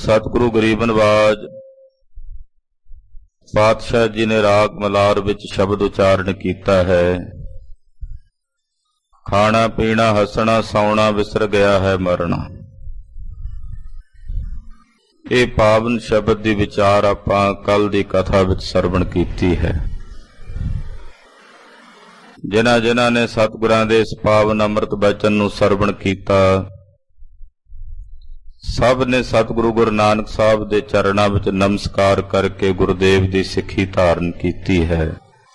सतगुरु गरीब नवाज पातशाह जी ने राग मलार विच शब्द उचारण कीता है। खाना पीना हसना सौना विसर गया है मरना। ये पावन शब्द दी विचार आपां कल दी कथा विच सरवण कीती है। जिन्हां जिन्हां ने सतगुरां दे इस पावन अमृत बचन नूं सरवण कीता, सब ने सतगुरु गुरु नानक साहब दे चरणां विच नमस्कार करके गुरुदेव दी सिੱਖੀ धारण कीती है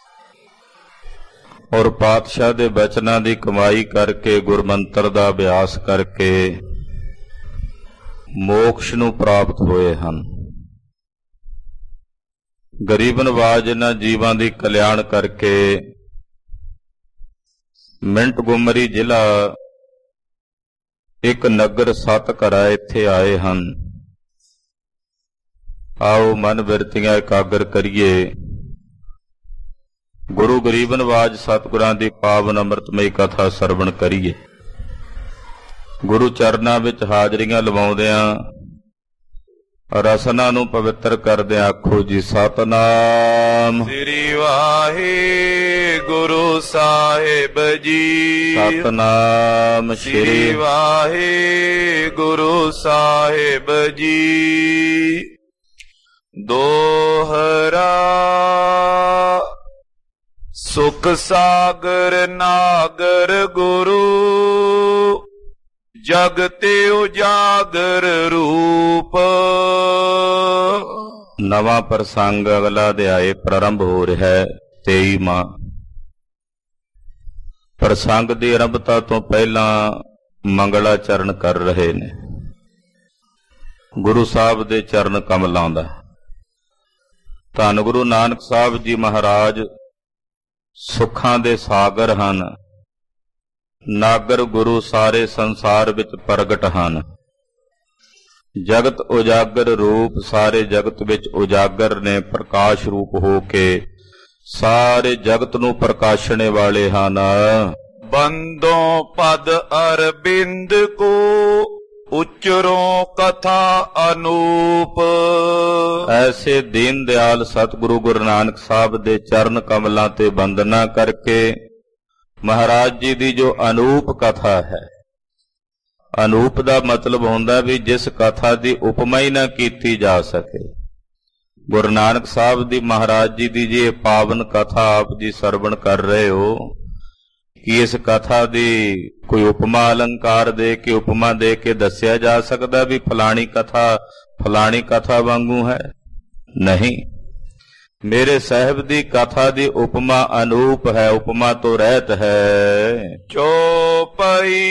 और पातशाह दे बचनां दी कमाई करके गुरमंत्र दा अभ्यास करके मोक्ष नूं प्राप्त होए हन। गरीब नवाज इन्हां जीवां दी कल्याण करके मिंट गुमरी जिला एक नगर सत घरा इत्थे आए हन। आओ मन बिरतियां एकागर करिए, गुरु गरीब नवाज सतगुरां दी पावन अमृतमई कथा सरवण करिए। गुरु चरनां विच हाजरियां लवाउंदिआं रसना नूं पवित्र करदिआं आखो जी सतनाम श्री वाहिगुरु साहिब जी। सतनाम श्री वाहिगुरु साहिब जी। दोहरा सुख सागर नागर गुरु जगते उजागर रूप। नवा प्रसंग अगला अध्याय प्रारंभ हो रहा है। 23वां प्रसंग की आरंभता तो पहला मंगलाचरण कर रहे ने गुरु साहब दे चरण कमलों दा। धन गुरु नानक साहब जी महाराज सुखां दे सागर हन। नागर गुरु सारे संसार विच प्रगट हन। जगत उजागर रूप सारे जगत विच उजागर ने प्रकाश रूप हो के सारे जगत नूं प्रकाशने वाले हन। बंदों पद अरबिंद को उच्चरों कथा अनूप। ऐसे दीन दयाल सतगुरु गुरु नानक साहब दे चरण कमलां ते वंदना करके महाराज जी दी जो अनूप कथा है, अनूप दा मतलब हुंदा भी जिस कथा दी उपमा ही ना कीती जा सके। गुरु नानक साहब दी महाराज जी दी जी पावन कथा आप जी सरवण कर रहे हो कि इस कथा दी कोई उपमा अलंकार दे के उपमा दे के दस्या जा सकदा भी फलानी कथा वांगू है? नहीं, मेरे साहब दी कथा दी उपमा अनूप है, उपमा तो रहत है। चौपाई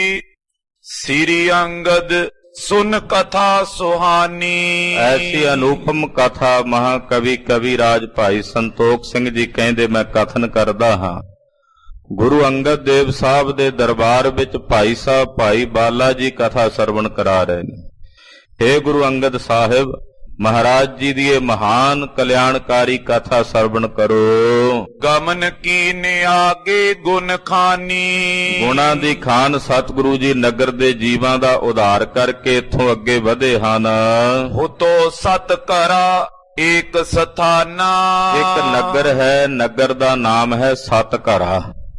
श्री अंगद सुन कथा सुहानी। ऐसी अनुपम कथा महाकवि कविराज भाई संतोख सिंह जी कहंदे मैं कथन करदा हां। गुरु अंगद देव साहब दे दरबार विच भाई साहब भाई बाला जी कथा सरवण करा रहे ने। हे गुरु अंगद साहिब, महाराज जी दी महान कल्याणकारी कथा सरवण करो। गमन की ने आगे गुण खानी। गुणा दी खान सतगुरु जी नगर दे जीवां दा उधार करके इथों अगे वधे हन। हो तो सत करा एक स्थाना। एक नगर है, नगर दा नाम है सत घरा।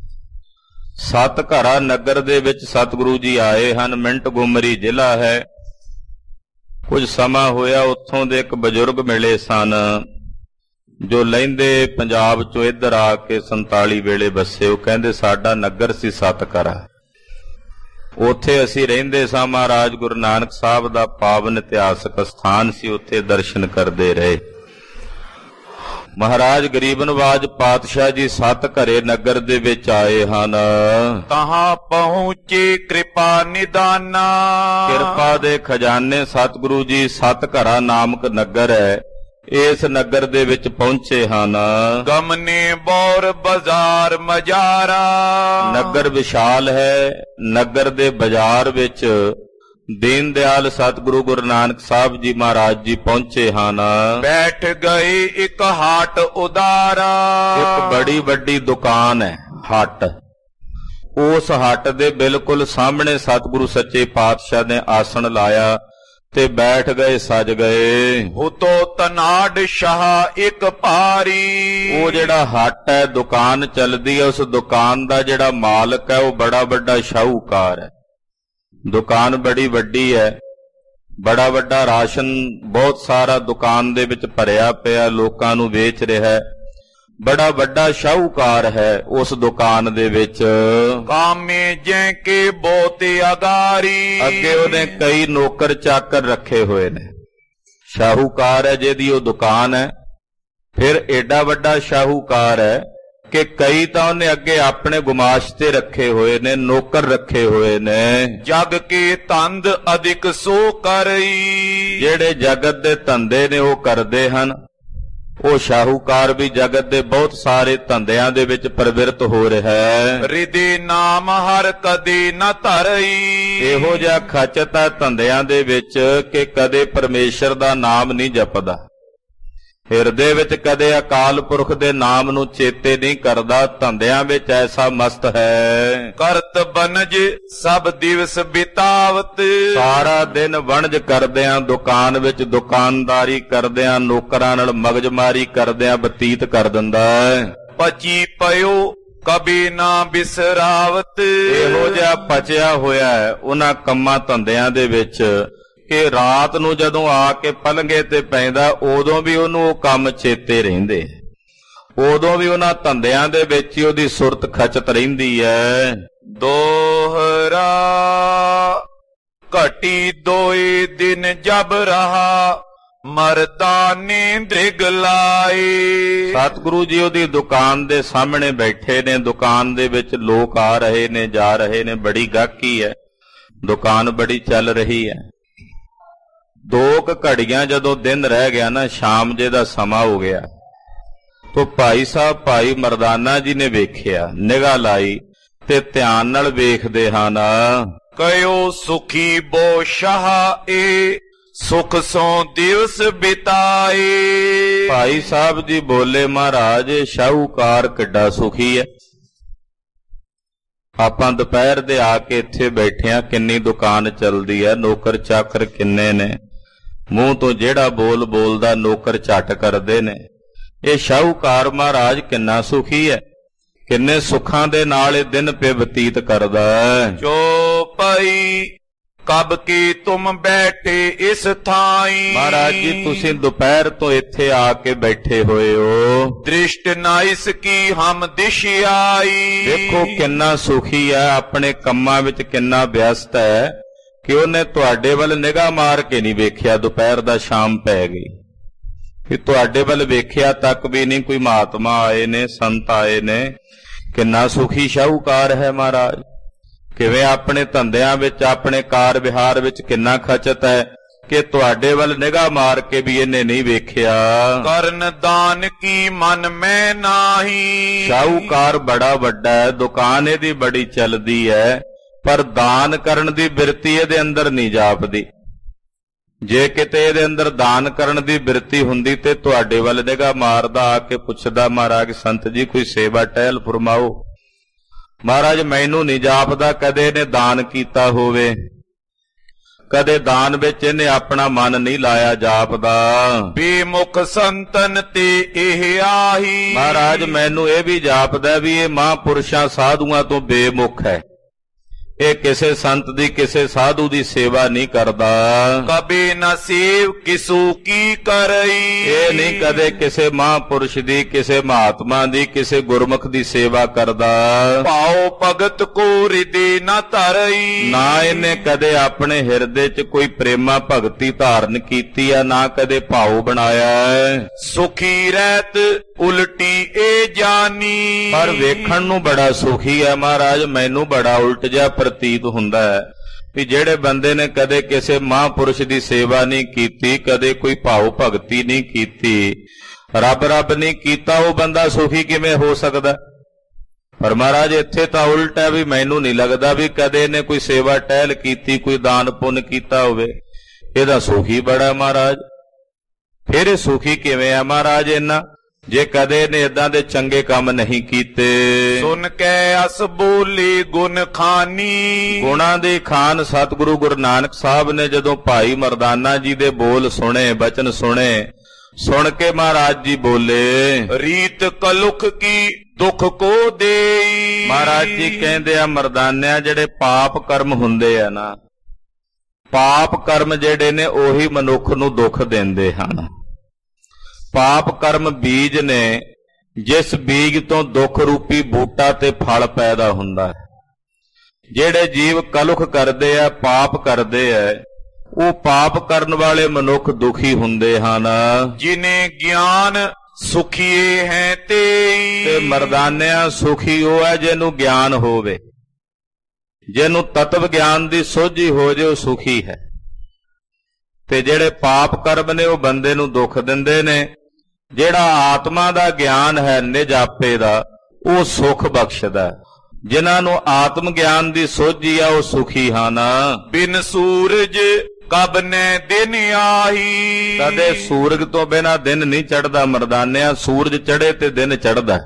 सत घरा नगर दे विच सतगुरु जी आए हन। मिंट गुमरी जिला है। कुछ समा होया उत्थों दे एक बजुर्ग मिले सन जो लहिंदे पंजाब चो इधर आके 47 वेले बसे। वो कहंदे साडा नगर सी सत घरा, उत्थे असीं रहिंदे सां। महाराज गुरु नानक साहब दा पावन इतिहासक स्थान सी, उत्थे दर्शन करदे रहे। महाराज गरीब नवाज पातशाह जी सत घरे नगर दे विच आए हन। तहां पहुंचे कृपा निदाना। किरपा दे खजाने सतगुरु जी सत घरा नामक नगर है, इस नगर दे विच पहुंचे हन। गमने बौर बाजार मजारा। नगर विशाल है। नगर दे बाजार विच दीन दयाल सतगुरु गुरु नानक साहब जी महाराज जी पहुंचे हन। बैठ गए एक हाट उदारा। एक बड़ी बड़ी दुकान है हट। उस हट दे बिल्कुल सामने सतगुरु सच्चे पातशाह ने आसन लाया ਤੇ ਬੈਠ ਗਏ ਸਜ ਗਏ। ਹੁਤੋ ਤਨਾੜ ਸ਼ਾਹ ਇੱਕ ਭਾਰੀ। ਉਹ ਜਿਹੜਾ ਹੱਟ ਹੈ, ਦੁਕਾਨ ਚੱਲਦੀ ਹੈ, ਉਸ ਦੁਕਾਨ ਦਾ ਜਿਹੜਾ ਮਾਲਕ ਹੈ ਉਹ ਬੜਾ ਵੱਡਾ ਸ਼ਾਹੂਕਾਰ ਹੈ। ਦੁਕਾਨ ਬੜੀ ਵੱਡੀ ਹੈ, ਬੜਾ ਵੱਡਾ ਰਾਸ਼ਨ ਬਹੁਤ ਸਾਰਾ ਦੁਕਾਨ ਦੇ ਵਿੱਚ ਭਰਿਆ ਪਿਆ, ਲੋਕਾਂ ਨੂੰ ਵੇਚ ਰਿਹਾ ਹੈ। ਬੜਾ ਵੱਡਾ ਸ਼ਾਹੂਕਾਰ ਹੈ ਉਸ ਦੁਕਾਨ ਦੇ ਵਿੱਚ। ਕਾਮੇ ਜੈ ਕੇ ਬਹੁਤ ਅਗਾਰੀ। ਅੱਗੇ ਉਹਨੇ ਕਈ ਨੌਕਰ ਚਾਕਰ ਰੱਖੇ ਹੋਏ ਨੇ। ਸ਼ਾਹੂਕਾਰ ਹੈ ਜਿਹਦੀ ਉਹ ਦੁਕਾਨ ਹੈ। ਫਿਰ ਏਡਾ ਵੱਡਾ ਸ਼ਾਹੂਕਾਰ ਹੈ ਕਿ ਕਈ ਤਾਂ ਉਹਨੇ ਅੱਗੇ ਆਪਣੇ ਗੁਮਾਸ਼ ਤੇ ਰੱਖੇ ਹੋਏ ਨੇ, ਨੌਕਰ ਰੱਖੇ ਹੋਏ ਨੇ। ਜਗ ਕੇ ਧੰਦ ਅਧਿਕ ਸੋ ਕਰਈ। ਜਿਹੜੇ ਜਗਤ ਦੇ ਧੰਦੇ ਨੇ ਉਹ ਕਰਦੇ ਹਨ। ਉਹ ਸ਼ਾਹੂਕਾਰ ਵੀ ਜਗਤ ਦੇ ਬਹੁਤ ਸਾਰੇ ਧੰਦਿਆਂ ਦੇ ਵਿੱਚ ਪ੍ਰਵਿਰਤ ਹੋ ਰਿਹਾ ਹੈ। ਰਿਦੇ ਨਾਮ ਹਰ ਕਦੇ ਨ ਧਰਈ। ਇਹੋ ਜਿਹਾ ਖਚਤ ਹੈ ਧੰਦਿਆਂ ਦੇ ਵਿੱਚ ਕਿ ਕਦੇ ਪਰਮੇਸ਼ਰ ਦਾ ਨਾਮ ਨਹੀਂ ਜਪਦਾ। ਹਿਰਦੇ ਵਿੱਚ ਕਦੇ ਅਕਾਲ ਪੁਰਖ ਦੇ ਨਾਮ ਨੂੰ ਚੇਤੇ ਨਹੀਂ ਕਰਦਾ। ਧੰਦਿਆਂ ਵਿੱਚ ਐਸਾ ਮਸਤ ਹੈ। ਕਰਤ ਬਨਜ ਸਭ ਦਿਵਸ ਬਿਤਾਵਤ। ਸਾਰਾ ਦਿਨ ਵਣਜ ਕਰਦਿਆਂ, ਦੁਕਾਨ ਵਿੱਚ ਦੁਕਾਨਦਾਰੀ ਕਰਦਿਆਂ, ਨੌਕਰਾਂ ਨਾਲ ਮਗਜਮਾਰੀ ਕਰਦਿਆਂ ਬਤੀਤ ਕਰ ਦਿੰਦਾ ਹੈ। ਪਚੀ ਪਇਓ ਕਬੀ ਨਾ ਬਿਸਰਾਵਤ। ਇਹੋ ਜਿਹਾ ਪਚਿਆ ਹੋਇਆ ਹੈ ਉਹਨਾਂ ਕੰਮਾਂ ਧੰਦਿਆਂ ਦੇ ਵਿੱਚ ਕਿ ਰਾਤ ਨੂੰ ਜਦੋਂ ਆ ਕੇ ਪਲੰਘੇ ਤੇ ਪੈਂਦਾ ਉਦੋਂ ਵੀ ਉਹਨੂੰ ਉਹ ਕੰਮ ਚੇਤੇ ਰਹਿੰਦੇ। ਉਦੋਂ ਵੀ ਉਹਨਾਂ ਧੰਦਿਆਂ ਦੇ ਵਿੱਚ ਹੀ ਉਹਦੀ ਸੁਰਤ ਖਚਤ ਰਹਿੰਦੀ ਹੈ। ਦੋਹਰਾ ਘਟੀ ਦੋਏ ਦਿਨ ਜਬ ਰਹਾ ਮਰਦਾਨੇ ਦ੍ਰਿਗ ਲਾਏ। ਸਤਿਗੁਰੂ ਜੀ ਉਹਦੀ ਦੁਕਾਨ ਦੇ ਸਾਹਮਣੇ ਬੈਠੇ ਨੇ। ਦੁਕਾਨ ਦੇ ਵਿੱਚ ਲੋਕ ਆ ਰਹੇ ਨੇ, ਜਾ ਰਹੇ ਨੇ, ਬੜੀ ਗਾਹਕੀ ਹੈ, ਦੁਕਾਨ ਬੜੀ ਚੱਲ ਰਹੀ ਹੈ। 2 ਘੜੀਆਂ ਜਦੋਂ ਦਿਨ ਰਹਿ ਗਿਆ ਨਾ, ਸ਼ਾਮ ਜੇ ਦਾ ਸਮਾਂ ਹੋ ਗਿਆ, ਤੋ ਭਾਈ ਸਾਹਿਬ ਭਾਈ ਮਰਦਾਨਾ ਜੀ ਨੇ ਵੇਖਿਆ, ਨਿਗਾਹ ਲਾਈ ਤੇ ਧਿਆਨ ਨਾਲ ਵੇਖਦੇ ਹਨ। ਕਯੋ ਸੁਖੀ ਬੋ ਸ਼ਾਹ ਏ ਸੁਖ ਸੋ ਦਿਵਸ ਬਿਤਾਏ। ਭਾਈ ਸਾਹਿਬ ਜੀ ਬੋਲੇ, ਮਹਾਰਾਜ ਸ਼ਾਹੂਕਾਰ ਕਿੱਡਾ ਸੁਖੀ ਹੈ। ਆਪਾਂ ਦੁਪਹਿਰ ਦੇ ਆ ਕੇ ਇੱਥੇ ਬੈਠੇ ਆ, ਕਿੰਨੀ ਦੁਕਾਨ ਚੱਲਦੀ ਹੈ, ਨੌਕਰ ਚਾਕਰ ਕਿੰਨੇ ਨੇ, ਮੂੰਹ ਤੋਂ ਜਿਹੜਾ ਬੋਲ ਬੋਲਦਾ ਨੌਕਰ ਝੱਟ ਕਰਦੇ ਨੇ। ਇਹ ਸ਼ਾਹੂਕਾਰ ਮਹਾਰਾਜ ਕਿੰਨਾ ਸੁਖੀ ਹੈ, ਕਿੰਨੇ ਸੁੱਖਾਂ ਦੇ ਨਾਲ ਇਹ ਦਿਨ ਪੇ ਬਤੀਤ ਕਰਦਾ ਹੈ। ਜੋ ਪਈ ਕਬ ਕੀ ਤੁਮ ਬੈਠੇ ਇਸ ਥਾਈ। ਮਹਾਰਾਜ ਜੀ ਤੁਸੀਂ ਦੁਪਹਿਰ ਤੋਂ ਇੱਥੇ ਆ ਕੇ ਬੈਠੇ ਹੋਏ ਹੋ। ਦ੍ਰਿਸ਼ਟ ਨਾ ਇਸ ਕੀ ਹਮ ਦਿਸ਼ ਆਈ। ਦੇਖੋ ਕਿੰਨਾ ਸੁਖੀ ਹੈ, ਆਪਣੇ ਕੰਮਾਂ ਵਿੱਚ ਕਿੰਨਾ ਵਿਅਸਤ ਹੈ ਕਿ ਉਹਨੇ ਤੁਹਾਡੇ ਵੱਲ ਨਿਗਾਹ ਮਾਰ ਕੇ ਨਹੀਂ ਵੇਖਿਆ। ਦੁਪਹਿਰ ਦਾ ਸ਼ਾਮ ਪੈ ਗਈ ਕਿ ਤੁਹਾਡੇ ਵੱਲ ਵੇਖਿਆ ਤੱਕ ਵੀ ਨਹੀਂ। ਕੋਈ ਮਹਾਤਮਾ ਆਏ ਨੇ, ਸੰਤ ਆਏ ਨੇ। ਕਿੰਨਾ ਸੁਖੀ ਸ਼ਾਹੂਕਾਰ ਹੈ ਮਹਾਰਾਜ। ਕਿਵੇਂ ਆਪਣੇ ਧੰਦਿਆਂ ਵਿੱਚ, ਆਪਣੇ ਕਾਰ ਵਿਹਾਰ ਵਿੱਚ ਕਿੰਨਾ ਖਚਤ ਹੈ ਕਿ ਤੁਹਾਡੇ ਵੱਲ ਨਿਗਾਹ ਮਾਰ ਕੇ ਵੀ ਇਹਨੇ ਨਹੀਂ ਵੇਖਿਆ। ਕਰਨ ਦਾਨ ਕੀ ਮਨ ਮੈਂ ਨਾਹੀ। ਸ਼ਾਹੂਕਾਰ ਬੜਾ ਵੱਡਾ ਹੈ, ਦੁਕਾਨ ਇਹਦੀ ਬੜੀ ਚੱਲਦੀ ਹੈ, ਪਰ ਦਾਨ ਕਰਨ ਦੀ ਬਿਰਤੀ ਇਹਦੇ ਅੰਦਰ ਨਹੀਂ ਜਾਪਦੀ। ਜੇ ਕਿਤੇ ਇਹਦੇ ਅੰਦਰ ਦਾਨ ਕਰਨ ਦੀ ਬਿਰਤੀ ਹੁੰਦੀ ਤੇ ਤੁਹਾਡੇ ਵੱਲ ਨਿਗਾਹ ਮਾਰਦਾ, ਆ ਕੇ ਪੁੱਛਦਾ, ਮਹਾਰਾਜ ਸੰਤ ਜੀ ਕੋਈ ਸੇਵਾ ਟਹਿਲ ਫਰਮਾਓ। ਮਹਾਰਾਜ ਮੈਨੂੰ ਨਹੀਂ ਜਾਪਦਾ ਕਦੇ ਇਹਨੇ ਦਾਨ ਕੀਤਾ ਹੋਵੇ, ਕਦੇ ਦਾਨ ਵਿੱਚ ਇਹਨੇ ਆਪਣਾ ਮਨ ਨਹੀਂ ਲਾਇਆ ਜਾਪਦਾ। ਬੇਮੁਖ ਸੰਤਨ ਤੇ ਇਹ ਆਹੀ। ਮਹਾਰਾਜ ਮੈਨੂੰ ਇਹ ਵੀ ਜਾਪਦਾ ਵੀ ਇਹ ਮਹਾਂਪੁਰਸ਼ਾਂ ਸਾਧੂਆਂ ਤੋਂ ਬੇਮੁਖ ਹੈ। ਇਹ ਕਿਸੇ ਸੰਤ ਦੀ, ਕਿਸੇ ਸਾਧੂ ਦੀ ਸੇਵਾ ਨਹੀਂ ਕਰਦਾ। ਕਬੇ ਨ ਸੇਵ ਕਿਸੂ ਕੀ ਕਰਈ। ਇਹ ਨਹੀਂ ਕਦੇ ਕਿਸੇ ਮਹਾਂਪੁਰਸ਼ ਦੀ, ਕਿਸੇ ਮਹਾਤਮਾ ਦੀ, ਕਿਸੇ ਗੁਰਮੁਖ ਦੀ ਸੇਵਾ ਕਰਦਾ। ਭਾਉ ਭਗਤ ਕੋ ਹਿਰਦੇ ਨ ਧਰਈ। ਨਾ ਇਹਨੇ ਕਦੇ ਆਪਣੇ ਹਿਰਦੇ 'ਚ ਕੋਈ ਪ੍ਰੇਮਾ ਭਗਤੀ ਧਾਰਨ ਕੀਤੀ ਆ, ਨਾ ਕਦੇ ਭਾਉ ਬਣਾਇਆ ਹੈ। ਸੁਖੀ ਰਹਿਤ ਉਲਟੀ ਇਹ ਜਾਨੀ। ਪਰ ਵੇਖਣ ਨੂੰ ਬੜਾ ਸੁਖੀ ਹੈ ਮਹਾਰਾਜ। ਮੈਨੂੰ ਬੜਾ ਉਲਟ ਜਿਹਾ ਪ੍ਰਤੀਤ ਹੁੰਦਾ ਹੈ ਵੀ ਜਿਹੜੇ ਬੰਦੇ ਨੇ ਕਦੇ ਕਿਸੇ ਮਹਾਂਪੁਰਸ਼ ਦੀ ਸੇਵਾ ਨਹੀਂ ਕੀਤੀ, ਕਦੇ ਕੋਈ ਭਾਉ ਭਗਤੀ ਨਹੀਂ ਕੀਤੀ, ਰੱਬ ਨਹੀਂ ਕੀਤਾ, ਉਹ ਬੰਦਾ ਸੁਖੀ ਕਿਵੇਂ ਹੋ ਸਕਦਾ। ਪਰ ਮਹਾਰਾਜ ਇੱਥੇ ਤਾਂ ਉਲਟ ਹੈ ਵੀ ਮੈਨੂੰ ਨਹੀਂ ਲੱਗਦਾ ਵੀ ਕਦੇ ਇਹਨੇ ਕੋਈ ਸੇਵਾ ਟਹਿਲ ਕੀਤੀ, ਕੋਈ ਦਾਨ ਪੁੰਨ ਕੀਤਾ ਹੋਵੇ। ਇਹਦਾ ਸੁਖੀ ਬੜਾ ਮਹਾਰਾਜ। ਫਿਰ ਇਹ ਸੁਖੀ ਕਿਵੇਂ ਆ ਮਹਾਰਾਜ ਇੰਨਾ? ਜੇ ਕਦੇ ਨੇ ਇਦਾਂ ਦੇ ਚੰਗੇ ਕੰਮ ਨਹੀਂ ਕੀਤੇ। ਸੁਨ ਕੇ ਅਸ ਬੋਲੇ ਗੁਣ ਖਾਨੀ। ਗੁਣਾਂ ਦੀ ਖਾਨ ਸਤਿਗੁਰੂ ਗੁਰੂ ਨਾਨਕ ਸਾਹਿਬ ਨੇ ਜਦੋਂ ਭਾਈ ਮਰਦਾਨਾ ਜੀ ਦੇ ਬੋਲ ਸੁਣੇ, ਬਚਨ ਸੁਣੇ, ਸੁਣ ਕੇ ਮਹਾਰਾਜ ਜੀ ਬੋਲੇ, ਰੀਤ ਕਲੁਖ ਕੀ ਦੁੱਖ ਕੋ ਦੇਈ। ਮਹਾਰਾਜ ਜੀ ਕਹਿੰਦੇ ਆ, ਮਰਦਾਨਿਆਂ ਜਿਹੜੇ ਪਾਪ ਕਰਮ ਹੁੰਦੇ ਆ ਨਾ, ਪਾਪ ਕਰਮ ਜਿਹੜੇ ਨੇ ਉਹੀ ਮਨੁੱਖ ਨੂੰ ਦੁੱਖ ਦਿੰਦੇ ਹਨ। ਪਾਪ ਕਰਮ ਬੀਜ ਨੇ, ਜਿਸ ਬੀਜ ਤੋਂ ਦੁੱਖ ਰੂਪੀ ਬੂਟਾ ਤੇ ਫਲ ਪੈਦਾ ਹੁੰਦਾ ਹੈ। ਜਿਹੜੇ ਜੀਵ ਕਲੁਖ ਕਰਦੇ ਆ, ਪਾਪ ਕਰਦੇ ਆ, ਉਹ ਪਾਪ ਕਰਨ ਵਾਲੇ ਮਨੁੱਖ ਦੁਖੀ ਹੁੰਦੇ ਹਨ। ਜਿਨੇ ਗਿਆਨ ਸੁਖੀਏ ਹੈ ਤੇ ਮਰਦਾਨਿਆਂ ਸੁਖੀ ਉਹ ਹੈ ਜਿਹਨੂੰ ਗਿਆਨ ਹੋਵੇ, ਜਿਹਨੂੰ ਤਤਵ ਗਿਆਨ ਦੀ ਸੋਝੀ ਹੋ ਜੇ, ਉਹ ਸੁਖੀ ਹੈ। ਤੇ ਜਿਹੜੇ ਪਾਪ ਕਰਮ ਨੇ ਉਹ ਬੰਦੇ ਨੂੰ ਦੁੱਖ ਦਿੰਦੇ ਨੇ। ਜਿਹੜਾ ਆਤਮਾ ਦਾ ਗਿਆਨ ਹੈ, ਨਿਜ ਆਪੇ ਦਾ, ਉਹ ਸੁਖ ਬਖਸ਼ਦਾ। ਜਿਨ੍ਹਾਂ ਨੂੰ ਆਤਮ ਗਿਆਨ ਦੀ ਸੋਝੀ ਆ ਉਹ ਸੁਖੀ ਹਨ। ਬਿਨ ਸੂਰਜ ਕਬ ਨੇ ਦਿਨ ਆਹੀ। ਕਦੇ ਸੂਰਜ ਤੋਂ ਬਿਨਾਂ ਦਿਨ ਨਹੀਂ ਚੜ੍ਹਦਾ। ਮਰਦਾਨਿਆਂ ਸੂਰਜ ਚੜ੍ਹੇ ਤੇ ਦਿਨ ਚੜ੍ਹਦਾ।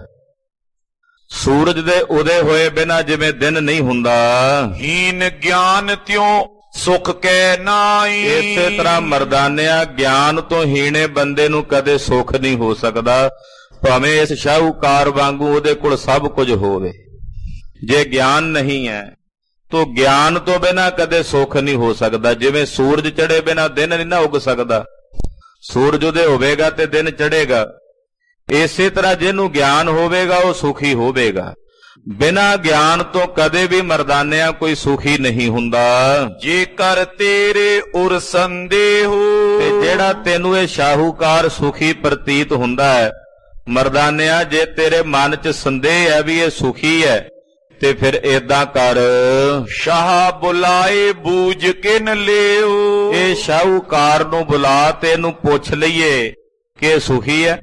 ਸੂਰਜ ਦੇ ਉਦੇ ਹੋਏ ਬਿਨਾਂ ਜਿਵੇਂ ਦਿਨ ਨਹੀਂ ਹੁੰਦਾ। ਹੀਨ ਗਿਆਨ ਤਿਉ ਸੁਖ ਕੈ ਨਾਈ। ਇਸੇ ਤਰ੍ਹਾਂ ਮਰਦਾਨਿਆਂ ਗਿਆਨ ਤੋਂ ਹੀਣੇ ਬੰਦੇ ਨੂੰ ਕਦੇ ਸੁੱਖ ਨਹੀਂ ਹੋ ਸਕਦਾ, ਭਾਵੇਂ ਇਸ ਸ਼ਾਹੂਕਾਰ ਵਾਂਗੂ ਉਹਦੇ ਕੋਲ ਸਭ ਕੁਝ ਹੋਵੇ। ਜੇ ਗਿਆਨ ਨਹੀਂ ਹੈ ਤਾਂ ਗਿਆਨ ਤੋਂ ਬਿਨਾਂ ਕਦੇ ਸੁੱਖ ਨਹੀਂ ਹੋ ਸਕਦਾ। ਜਿਵੇਂ ਸੂਰਜ ਚੜੇ ਬਿਨਾਂ ਦਿਨ ਨਹੀਂ ਨਾ ਉੱਗ ਸਕਦਾ, ਸੂਰਜ ਉਹਦੇ ਹੋਵੇਗਾ ਤੇ ਦਿਨ ਚੜੇਗਾ। ਇਸੇ ਤਰ੍ਹਾਂ ਜਿਹਨੂੰ ਗਿਆਨ ਹੋਵੇਗਾ ਉਹ ਸੁਖੀ ਹੋਵੇਗਾ। ਬਿਨਾਂ ਗਿਆਨ ਤੋਂ ਕਦੇ ਵੀ ਮਰਦਾਨਿਆਂ ਕੋਈ ਸੁਖੀ ਨਹੀਂ ਹੁੰਦਾ। ਜੇਕਰ ਤੇਰੇ ਉਰ ਸੰਦੇਹ, ਤੇ ਜਿਹੜਾ ਤੈਨੂੰ ਇਹ ਸ਼ਾਹੂਕਾਰ ਸੁਖੀ ਪ੍ਰਤੀਤ ਹੁੰਦਾ ਹੈ, ਮਰਦਾਨਿਆਂ ਜੇ ਤੇਰੇ ਮਨ 'ਚ ਸੰਦੇਹ ਹੈ ਵੀ ਇਹ ਸੁਖੀ ਹੈ, ਤੇ ਫਿਰ ਏਦਾਂ ਕਰ, ਸ਼ਾਹ ਬੁਲਾਏ ਬੂਝ ਕਿਨ ਲਿਓ। ਇਹ ਸ਼ਾਹੂਕਾਰ ਨੂੰ ਬੁਲਾ ਤੇ ਇਹਨੂੰ ਪੁੱਛ ਲਈਏ ਕਿ ਇਹ ਸੁਖੀ ਹੈ।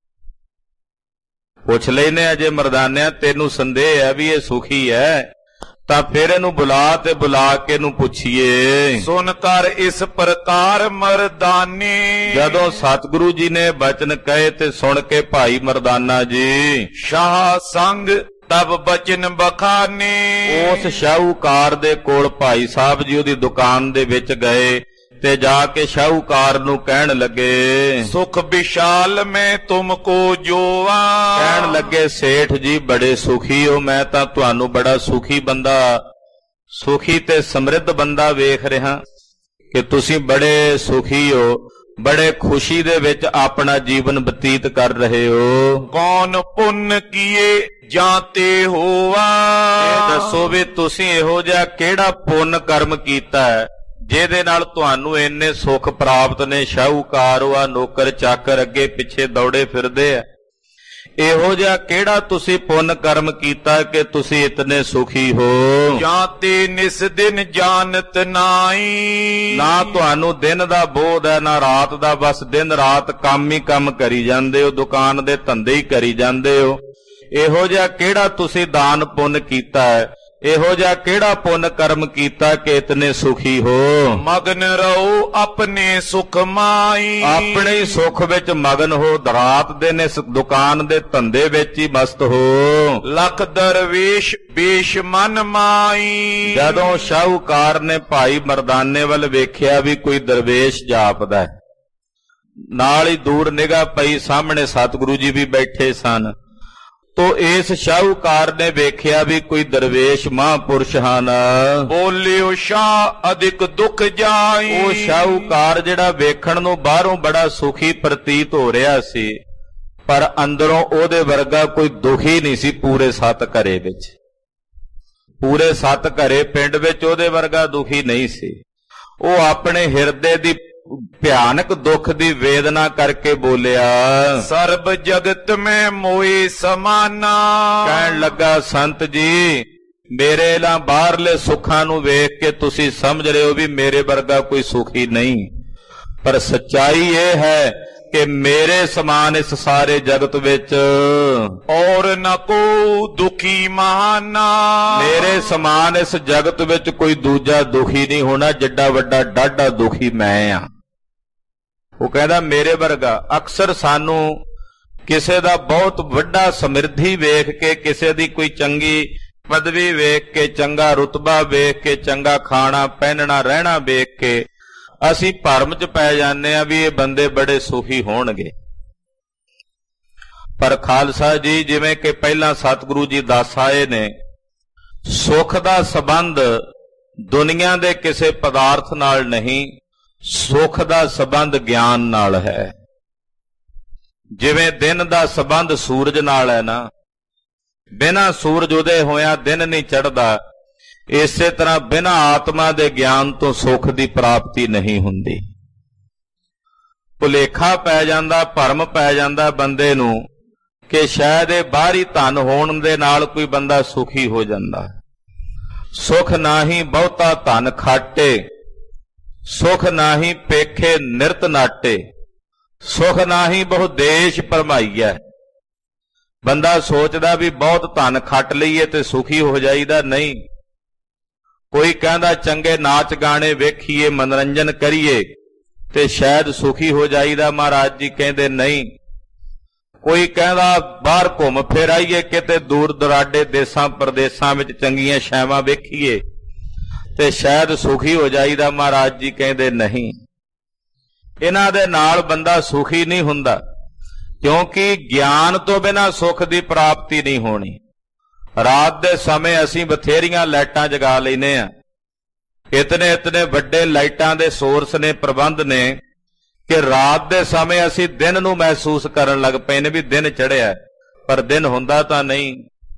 ਪੁੱਛ ਲੈਨੇ ਆ, ਜੇ ਮਰਦਾਨਿਆਂ ਤੈਨੂੰ ਸੰਦੇਹ ਹੈ ਵੀ ਇਹ ਸੁਖੀ ਹੈ, ਤਾਂ ਫਿਰ ਇਹਨੂੰ ਬੁਲਾ ਤੇ ਬੁਲਾ ਕੇ ਇਹਨੂੰ ਪੁੱਛੀਏ। ਸੁਨ ਕਰ ਇਸ ਪ੍ਰਕਾਰ ਮਰਦਾਨੇ। ਜਦੋਂ ਸਤਿਗੁਰੂ ਜੀ ਨੇ ਬਚਨ ਕਹੇ ਤੇ ਸੁਣ ਕੇ ਭਾਈ ਮਰਦਾਨਾ ਜੀ ਸ਼ਾਹ ਸੰਗ ਤਬ ਬਚਨ ਬਖਾਨੇ। ਉਸ ਸ਼ਾਹੂਕਾਰ ਦੇ ਕੋਲ ਭਾਈ ਸਾਹਿਬ ਜੀ ਉਹਦੀ ਦੁਕਾਨ ਦੇ ਵਿੱਚ ਗਏ ਤੇ ਜਾ ਕੇ ਸ਼ਾਹੂਕਾਰ ਨੂੰ ਕਹਿਣ ਲੱਗੇ, ਸੁਖ ਵਿਸ਼ਾਲ ਮੈਂ ਤੁਮ ਕੋ ਜੋਵਾ। ਕਹਿਣ ਲੱਗੇ, ਸੇਠ ਜੀ ਬੜੇ ਸੁਖੀ ਹੋ, ਮੈਂ ਤਾਂ ਤੁਹਾਨੂੰ ਬੜਾ ਸੁਖੀ ਬੰਦਾ, ਸੁਖੀ ਤੇ ਸਮਰਿੱਧ ਬੰਦਾ ਵੇਖ ਰਿਹਾ ਕਿ ਤੁਸੀਂ ਬੜੇ ਸੁਖੀ ਹੋ, ਬੜੇ ਖੁਸ਼ੀ ਦੇ ਵਿੱਚ ਆਪਣਾ ਜੀਵਨ ਬਤੀਤ ਕਰ ਰਹੇ ਹੋ। ਕੌਣ ਪੁੰਨ ਕੀਏ ਜਾਂਤੇ ਹੋਵਾ। ਇਹ ਦੱਸੋ ਵੀ ਤੁਸੀਂ ਇਹੋ ਜਿਹਾ ਕਿਹੜਾ ਪੁੰਨ ਕਰਮ ਕੀਤਾ ਹੈ ਜਿਹਦੇ ਨਾਲ ਤੁਹਾਨੂੰ ਇੰਨੇ ਸੁੱਖ ਪ੍ਰਾਪਤ ਨੇ। ਸ਼ਾਹੂਕਾਰ ਆ, ਨੌਕਰ ਚਾਕਰ ਅੱਗੇ ਪਿੱਛੇ ਦੌੜੇ ਫਿਰਦੇ ਆ। ਇਹੋ ਜਿਹਾ ਕਿਹੜਾ ਤੁਸੀਂ ਪੁੰਨ ਕਰਮ ਕੀਤਾ ਕਿ ਤੁਸੀਂ ਇਤਨੇ ਸੁਖੀ ਹੋ। ਜਾਂਤੇ ਨਿਸ ਦਿਨ ਜਾਣਤ ਨਾਈ। ਨਾ ਤੁਹਾਨੂੰ ਦਿਨ ਦਾ ਬੋਧ ਹੈ ਨਾ ਰਾਤ ਦਾ, ਬਸ ਦਿਨ ਰਾਤ ਕੰਮ ਹੀ ਕੰਮ ਕਰੀ ਜਾਂਦੇ ਹੋ, ਦੁਕਾਨ ਦੇ ਧੰਦੇ ਹੀ ਕਰੀ ਜਾਂਦੇ ਹੋ। ਇਹੋ ਜਿਹਾ ਕਿਹੜਾ ਤੁਸੀਂ ਦਾਨ ਪੁੰਨ ਕੀਤਾ ਹੈ, ਇਹੋ ਜਿਹਾ ਕਿਹੜਾ ਪੁੰਨ ਕਰਮ ਕੀਤਾ ਕਿ ਇਤਨੇ ਸੁਖੀ ਹੋ। ਮਗਨ ਰਹੋ ਆਪਣੇ ਸੁਖ ਮਾਈ। ਆਪਣੇ ਹੀ ਸੁੱਖ ਵਿੱਚ ਮਗਨ ਹੋ, ਰਾਤ ਦਿਨ ਇਸ ਦੁਕਾਨ ਦੇ ਧੰਦੇ ਵਿੱਚ ਹੀ ਮਸਤ ਹੋ। ਲਖ ਦਰਵੇਸ਼ ਬੇਸ਼ ਮਨ ਮਾਈ। ਜਦੋਂ ਸ਼ਾਹੂਕਾਰ ਨੇ ਭਾਈ ਮਰਦਾਨੇ ਵੱਲ ਵੇਖਿਆ ਵੀ ਕੋਈ ਦਰਵੇਸ਼ ਜਾਪਦਾ ਹੈ, ਨਾਲ ਹੀ ਦੂਰ ਨਿਗਾਹ ਪਈ, ਸਾਹਮਣੇ ਸਤਿਗੁਰੂ ਜੀ ਵੀ ਬੈਠੇ ਸਨ, ਤੋ ਇਸ ਸ਼ਾਹੂਕਾਰ ਨੇ ਵੇਖਿਆ ਵੀ ਕੋਈ ਦਰਵੇਸ਼ ਮਹਾਂਪੁਰਸ਼ ਹਨ। ਬੋਲਿਓ ਸ਼ਾਹ ਅਧਿਕ ਦੁੱਖ ਜਾਈ। ਉਹ ਸ਼ਾਹੂਕਾਰ ਜਿਹੜਾ ਵੇਖਣ ਨੂੰ ਬਾਹਰੋਂ ਬੜਾ ਸੁਖੀ ਪ੍ਰਤੀਤ ਹੋ ਰਿਹਾ ਸੀ, ਪਰ ਅੰਦਰੋਂ ਉਹਦੇ ਵਰਗਾ ਕੋਈ ਦੁਖੀ ਨਹੀਂ ਸੀ ਪੂਰੇ 7 ਘਰੇ ਵਿੱਚ। ਪੂਰੇ 7 ਘਰੇ ਪਿੰਡ ਵਿੱਚ ਉਹਦੇ ਵਰਗਾ ਦੁਖੀ ਨਹੀਂ ਸੀ। ਉਹ ਆਪਣੇ ਹਿਰਦੇ ਦੀ ਭਿਆਨਕ ਦੁੱਖ ਦੀ ਵੇਦਨਾ ਕਰਕੇ ਬੋਲਿਆ, ਸਰਬ ਜਗਤ ਮੈਂ ਮੋਏ ਸਮਾਨਾ। ਕਹਿਣ ਲੱਗਾ, ਸੰਤ ਜੀ ਮੇਰੇ ਨਾਲ ਬਾਹਰਲੇ ਸੁੱਖਾਂ ਨੂੰ ਵੇਖ ਕੇ ਤੁਸੀਂ ਸਮਝ ਰਹੇ ਹੋ ਵੀ ਮੇਰੇ ਵਰਗਾ ਕੋਈ ਸੁਖੀ ਨਹੀਂ, ਪਰ ਸੱਚਾਈ ਇਹ ਹੈ ਕਿ ਮੇਰੇ ਸਮਾਨ ਇਸ ਸਾਰੇ ਜਗਤ ਵਿੱਚ ਔਰ ਨ ਕੋ ਦੁਖੀ ਮਹਾਨਾ। ਮੇਰੇ ਸਮਾਨ ਇਸ ਜਗਤ ਵਿੱਚ ਕੋਈ ਦੂਜਾ ਦੁਖੀ ਨਹੀਂ ਹੋਣਾ, ਜਿੱਡਾ ਵੱਡਾ ਡਾਢਾ ਦੁਖੀ ਮੈਂ ਆ। ਉਹ ਕਹਿੰਦਾ ਮੇਰੇ ਵਰਗਾ। ਅਕਸਰ ਸਾਨੂੰ ਕਿਸੇ ਦਾ ਬਹੁਤ ਵੱਡਾ ਸਮਿਰਧੀ ਵੇਖ ਕੇ, ਕਿਸੇ ਦੀ ਕੋਈ ਚੰਗੀ ਪਦਵੀ ਵੇਖ ਕੇ, ਚੰਗਾ ਰੁਤਬਾ ਵੇਖ ਕੇ, ਚੰਗਾ ਖਾਣਾ ਪਹਿਨਣਾ ਰਹਿਣਾ ਵੇਖ ਕੇ ਅਸੀਂ ਭਰਮ 'ਚ ਪੈ ਜਾਂਦੇ ਆ ਵੀ ਇਹ ਬੰਦੇ ਬੜੇ ਸੁਖੀ ਹੋਣਗੇ। ਪਰ ਖਾਲਸਾ ਜੀ, ਜਿਵੇਂ ਕਿ ਪਹਿਲਾਂ ਸਤਿਗੁਰੂ ਜੀ ਦੱਸ ਆਏ ਨੇ, ਸੁਖ ਦਾ ਸੰਬੰਧ ਦੁਨੀਆ ਦੇ ਕਿਸੇ ਪਦਾਰਥ ਨਾਲ ਨਹੀਂ, ਸੁਖ ਦਾ ਸੰਬੰਧ ਗਿਆਨ ਨਾਲ ਹੈ। ਜਿਵੇਂ ਦਿਨ ਦਾ ਸੰਬੰਧ ਸੂਰਜ ਨਾਲ ਹੈ ਨਾ, ਬਿਨਾਂ ਸੂਰਜ ਉਦੇ ਹੋਇਆ ਦਿਨ ਨਹੀਂ ਚੜ੍ਹਦਾ, ਇਸੇ ਤਰ੍ਹਾਂ ਬਿਨਾਂ ਆਤਮਾ ਦੇ ਗਿਆਨ ਤੋਂ ਸੁਖ ਦੀ ਪ੍ਰਾਪਤੀ ਨਹੀਂ ਹੁੰਦੀ। ਭੁਲੇਖਾ ਪੈ ਜਾਂਦਾ, ਭਰਮ ਪੈ ਜਾਂਦਾ ਬੰਦੇ ਨੂੰ ਕਿ ਸ਼ਾਇਦ ਇਹ ਬਾਹਰੀ ਧਨ ਹੋਣ ਦੇ ਨਾਲ ਕੋਈ ਬੰਦਾ ਸੁਖੀ ਹੋ ਜਾਂਦਾ। ਸੁਖ ਨਾਹੀਂ ਬਹੁਤਾ ਧਨ ਖਾਟੇ, ਸੁਖ ਨਾਹੀਂ ਪੇਖੇ ਨਿਰਤ ਨਾਟੇ, ਸੁਖ ਨਾਹੀਂ ਬਹੁ ਦੇਸ਼ ਭਰਮਾਈਐ। ਬੰਦਾ ਸੋਚਦਾ ਵੀ ਬਹੁਤ ਧਨ ਖੱਟ ਲਈਏ ਤੇ ਸੁਖੀ ਹੋ ਜਾਈਦਾ, ਨਹੀਂ। ਕੋਈ ਕਹਿੰਦਾ ਚੰਗੇ ਨਾਚ ਗਾਣੇ ਵੇਖੀਏ, ਮਨੋਰੰਜਨ ਕਰੀਏ ਤੇ ਸ਼ਾਇਦ ਸੁਖੀ ਹੋ ਜਾਈਦਾ, ਮਹਾਰਾਜ ਜੀ ਕਹਿੰਦੇ ਨਹੀਂ। ਕੋਈ ਕਹਿੰਦਾ ਬਾਹਰ ਘੁੰਮ ਫਿਰ ਆਈਏ, ਕਿਤੇ ਦੂਰ ਦੁਰਾਡੇ ਦੇਸਾਂ ਪ੍ਰਦੇਸਾਂ ਵਿੱਚ ਚੰਗੀਆਂ ਛਾਵਾਂ ਵੇਖੀਏ ਤੇ ਸ਼ਾਇਦ ਸੁਖੀ ਹੋ ਜਾਈਦਾ, ਮਹਾਰਾਜ ਜੀ ਕਹਿੰਦੇ ਨਹੀਂ। ਇਹਨਾਂ ਦੇ ਨਾਲ ਬੰਦਾ ਸੁਖੀ ਨਹੀਂ ਹੁੰਦਾ, ਕਿਉਂਕਿ ਗਿਆਨ ਤੋਂ ਬਿਨਾਂ ਸੁਖ ਦੀ ਪ੍ਰਾਪਤੀ ਨਹੀਂ ਹੋਣੀ। ਰਾਤ ਦੇ ਸਮੇਂ ਅਸੀਂ ਬਥੇਰੀਆਂ ਲਾਈਟਾਂ ਜਗਾ ਲੈਨੇ ਆ, ਇਤਨੇ ਵੱਡੇ ਲਾਈਟਾਂ ਦੇ ਸੋਰਸ ਨੇ, ਪ੍ਰਬੰਧ ਨੇ ਕਿ ਰਾਤ ਦੇ ਸਮੇਂ ਅਸੀਂ ਦਿਨ ਨੂੰ ਮਹਿਸੂਸ ਕਰਨ ਲੱਗ ਪਏ ਨੇ ਵੀ ਦਿਨ ਚੜ੍ਹਿਆ, ਪਰ ਦਿਨ ਹੁੰਦਾ ਤਾਂ ਨਹੀਂ,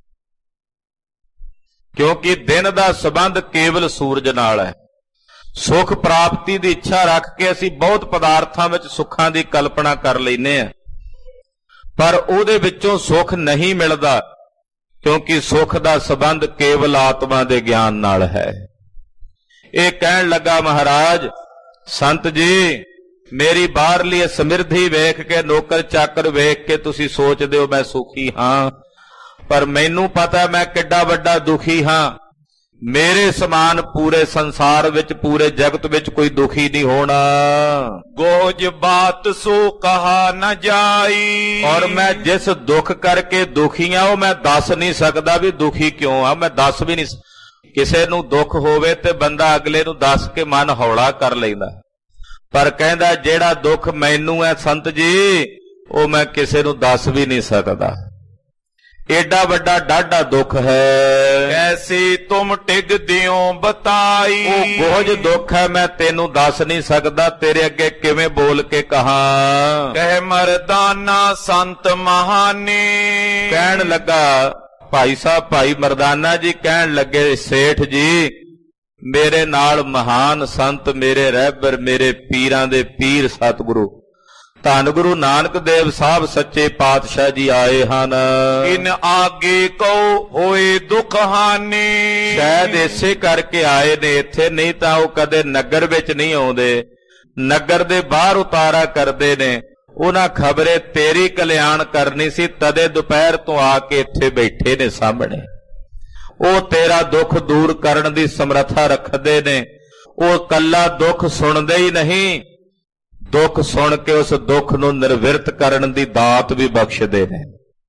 ਕਿਉਂਕਿ ਦਿਨ ਦਾ ਸੰਬੰਧ ਕੇਵਲ ਸੂਰਜ ਨਾਲ ਹੈ। ਸੁਖ ਪ੍ਰਾਪਤੀ ਦੀ ਇੱਛਾ ਰੱਖ ਕੇ ਅਸੀਂ ਬਹੁਤ ਪਦਾਰਥਾਂ ਵਿੱਚ ਸੁੱਖਾਂ ਦੀ ਕਲਪਨਾ ਕਰ ਲੈਨੇ ਆ, ਪਰ ਉਹਦੇ ਵਿੱਚੋਂ ਸੁਖ ਨਹੀਂ ਮਿਲਦਾ, ਕਿਉਂਕਿ ਸੁਖ ਦਾ ਸੰਬੰਧ ਕੇਵਲ ਆਤਮਾ ਦੇ ਗਿਆਨ ਨਾਲ ਹੈ। ਇਹ ਕਹਿਣ ਲੱਗਾ ਮਹਾਰਾਜ, ਸੰਤ ਜੀ, ਮੇਰੀ ਬਾਹਰਲੀ ਸਮਿਰਧੀ ਵੇਖ ਕੇ, ਨੌਕਰ ਚਾਕਰ ਵੇਖ ਕੇ ਤੁਸੀਂ ਸੋਚਦੇ ਹੋ ਮੈਂ ਸੁਖੀ ਹਾਂ, ਪਰ ਮੈਨੂੰ ਪਤਾ ਮੈਂ ਕਿੱਡਾ ਵੱਡਾ ਦੁਖੀ ਹਾਂ। ਮੇਰੇ ਸਮਾਨ ਪੂਰੇ ਸੰਸਾਰ ਵਿੱਚ, ਪੂਰੇ ਜਗਤ ਵਿੱਚ ਕੋਈ ਦੁਖੀ ਨਹੀਂ ਹੋਣਾ। ਗੋਜ ਬਾਤ ਸੋ ਕਹਾ ਨਾ ਜਾਈ। ਔਰ ਮੈਂ ਜਿਸ ਦੁੱਖ ਕਰਕੇ ਦੁਖੀ ਆ ਉਹ ਮੈਂ ਦੱਸ ਨਹੀਂ ਸਕਦਾ ਵੀ ਦੁਖੀ ਕਿਉਂ ਆ, ਮੈਂ ਦੱਸ ਵੀ ਨਹੀਂ। ਕਿਸੇ ਨੂੰ ਦੁੱਖ ਹੋਵੇ ਤੇ ਬੰਦਾ ਅਗਲੇ ਨੂੰ ਦੱਸ ਕੇ ਮਨ ਹੌਲਾ ਕਰ ਲੈਂਦਾ, ਪਰ ਕਹਿੰਦਾ ਜਿਹੜਾ ਦੁੱਖ ਮੈਨੂੰ ਹੈ ਸੰਤ ਜੀ, ਉਹ ਮੈਂ ਕਿਸੇ ਨੂੰ ਦੱਸ ਵੀ ਨਹੀਂ ਸਕਦਾ। ਏਡਾ ਵੱਡਾ ਡਾਢਾ ਦੁੱਖ ਹੈ। ਕੈਸੀ ਤੁਮ ਟਿਗ ਦਿਓ ਬਤਾਈ। ਉਹ ਬੋਝ ਦੁੱਖ ਹੈ, ਮੈਂ ਤੈਨੂੰ ਦੱਸ ਨਹੀਂ ਸਕਦਾ, ਤੇਰੇ ਅੱਗੇ ਕਿਵੇਂ ਬੋਲ ਕੇ ਕਹਾਂ। ਕਹਿ ਮਰਦਾਨਾ ਸੰਤ ਮਹਾਨੀ। ਕਹਿਣ ਲੱਗਾ ਭਾਈ ਸਾਹਿਬ, ਭਾਈ ਮਰਦਾਨਾ ਜੀ ਕਹਿਣ ਲੱਗੇ, ਸੇਠ ਜੀ, ਮੇਰੇ ਨਾਲ ਮਹਾਨ ਸੰਤ, ਮੇਰੇ ਰਹਿਬਰ, ਮੇਰੇ ਪੀਰਾਂ ਦੇ ਪੀਰ ਸਤਿਗੁਰੂ ਧੰਨ ਗੁਰੂ ਨਾਨਕ ਦੇਵ ਸਾਹਿਬ ਸੱਚੇ ਪਾਤਸ਼ਾਹ ਜੀ ਆਏ ਹਨ। ਇਨ ਆਗੇ ਕਉ ਹੋਏ ਦੁਖ ਹਾਨੀ। ਸ਼ਾਇਦ ਇਸੇ ਕਰਕੇ ਆਏ ਨੇ ਇੱਥੇ, ਨਹੀਂ ਤਾਂ ਉਹ ਕਦੇ ਨਗਰ ਵਿੱਚ ਨਹੀਂ ਆਉਂਦੇ, ਨਗਰ ਦੇ ਬਾਹਰ ਉਤਾਰਾ ਕਰਦੇ ਨੇ। ਉਹਨਾਂ ਖਬਰੇ ਤੇਰੀ ਕਲਿਆਣ ਕਰਨੀ ਸੀ, ਤਦੇ ਦੁਪਹਿਰ ਤੋਂ ਆ ਕੇ ਇੱਥੇ ਬੈਠੇ ਨੇ ਸਾਹਮਣੇ। ਉਹ ਤੇਰਾ ਦੁੱਖ ਦੂਰ ਕਰਨ ਦੀ ਸਮਰੱਥਾ ਰੱਖਦੇ ਨੇ। ਉਹ ਕੱਲਾ ਦੁੱਖ ਸੁਣਦੇ ਹੀ ਨਹੀਂ, ਦੁੱਖ ਸੁਣ ਕੇ ਉਸ ਦੁੱਖ ਨੂੰ ਨਿਰਵਿਰਤ ਕਰਨ ਦੀ ਦਾਤ ਵੀ ਬਖਸ਼ਦੇ ਨੇ।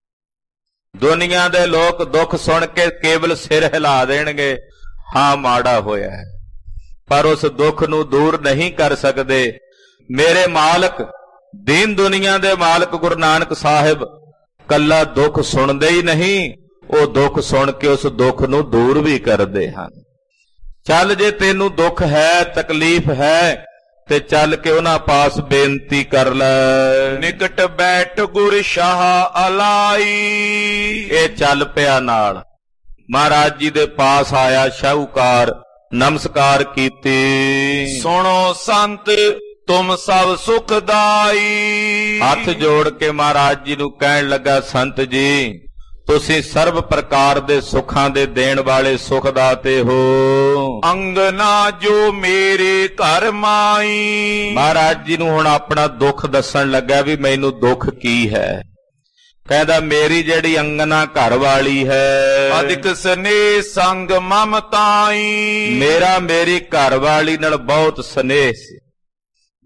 ਦੁਨੀਆ ਦੇ ਲੋਕ ਦੁੱਖ ਸੁਣ ਕੇ ਕੇਵਲ ਸਿਰ ਹਿਲਾ ਦੇਣਗੇ, ਹਾਂ ਮਾੜਾ ਹੋਇਆ ਹੈ, ਪਰ ਉਸ ਦੁੱਖ ਨੂੰ ਦੂਰ ਨਹੀਂ ਕਰ ਸਕਦੇ। ਮੇਰੇ ਮਾਲਕ, ਦੀਨ ਦੁਨੀਆ ਦੇ ਮਾਲਕ ਗੁਰੂ ਨਾਨਕ ਸਾਹਿਬ ਕੱਲਾ ਦੁੱਖ ਸੁਣਦੇ ਹੀ ਨਹੀਂ, ਉਹ ਦੁੱਖ ਸੁਣ ਕੇ ਉਸ ਦੁੱਖ ਨੂੰ ਦੂਰ ਵੀ ਕਰਦੇ ਹਨ। ਚੱਲ, ਜੇ ਤੈਨੂੰ ਦੁੱਖ ਹੈ, ਤਕਲੀਫ ਹੈ, ਤੇ ਚੱਲ ਕੇ ਉਹਨਾਂ ਪਾਸ ਬੇਨਤੀ ਕਰ ਲੈ। ਨਿਕਟ ਬੈਠ ਗੁਰ ਸ਼ਾਹ ਅਲਾਈ। ਇਹ ਚੱਲ ਪਿਆ ਨਾਲ, ਮਹਾਰਾਜ ਜੀ ਦੇ ਪਾਸ ਆਇਆ ਸ਼ਾਹੂਕਾਰ, ਨਮਸਕਾਰ ਕੀਤੀ। ਸੁਣੋ ਸੰਤ ਤੁਮ ਸਭ ਸੁਖਦਾਈ। ਹੱਥ ਜੋੜ ਕੇ ਮਹਾਰਾਜ ਜੀ ਨੂੰ ਕਹਿਣ ਲੱਗਾ, ਸੰਤ ਜੀ, ਤੁਸੀਂ ਸਰਬ ਪ੍ਰਕਾਰ ਦੇ ਸੁੱਖਾਂ ਦੇ ਦੇਣ ਵਾਲੇ ਸੁਖਦਾਤੇ ਹੋ। ਅੰਗਨਾ ਜੋ ਮੇਰੇ ਘਰ ਮਾਈ। ਮਹਾਰਾਜ ਜੀ ਨੂੰ ਹੁਣ ਆਪਣਾ ਦੁੱਖ ਦੱਸਣ ਲੱਗਾ ਵੀ ਮੈਨੂੰ ਦੁੱਖ ਕੀ ਹੈ। ਕਹਿੰਦਾ, ਮੇਰੀ ਜਿਹੜੀ ਅੰਗਨਾ ਘਰ ਵਾਲੀ ਹੈ, ਅਧਿਕ ਸਨੇਹ ਸੰਗ ਮਮਤਾਈ। ਮੇਰੀ ਘਰ ਵਾਲੀ ਨਾਲ ਬਹੁਤ ਸਨੇਹ ਸੀ,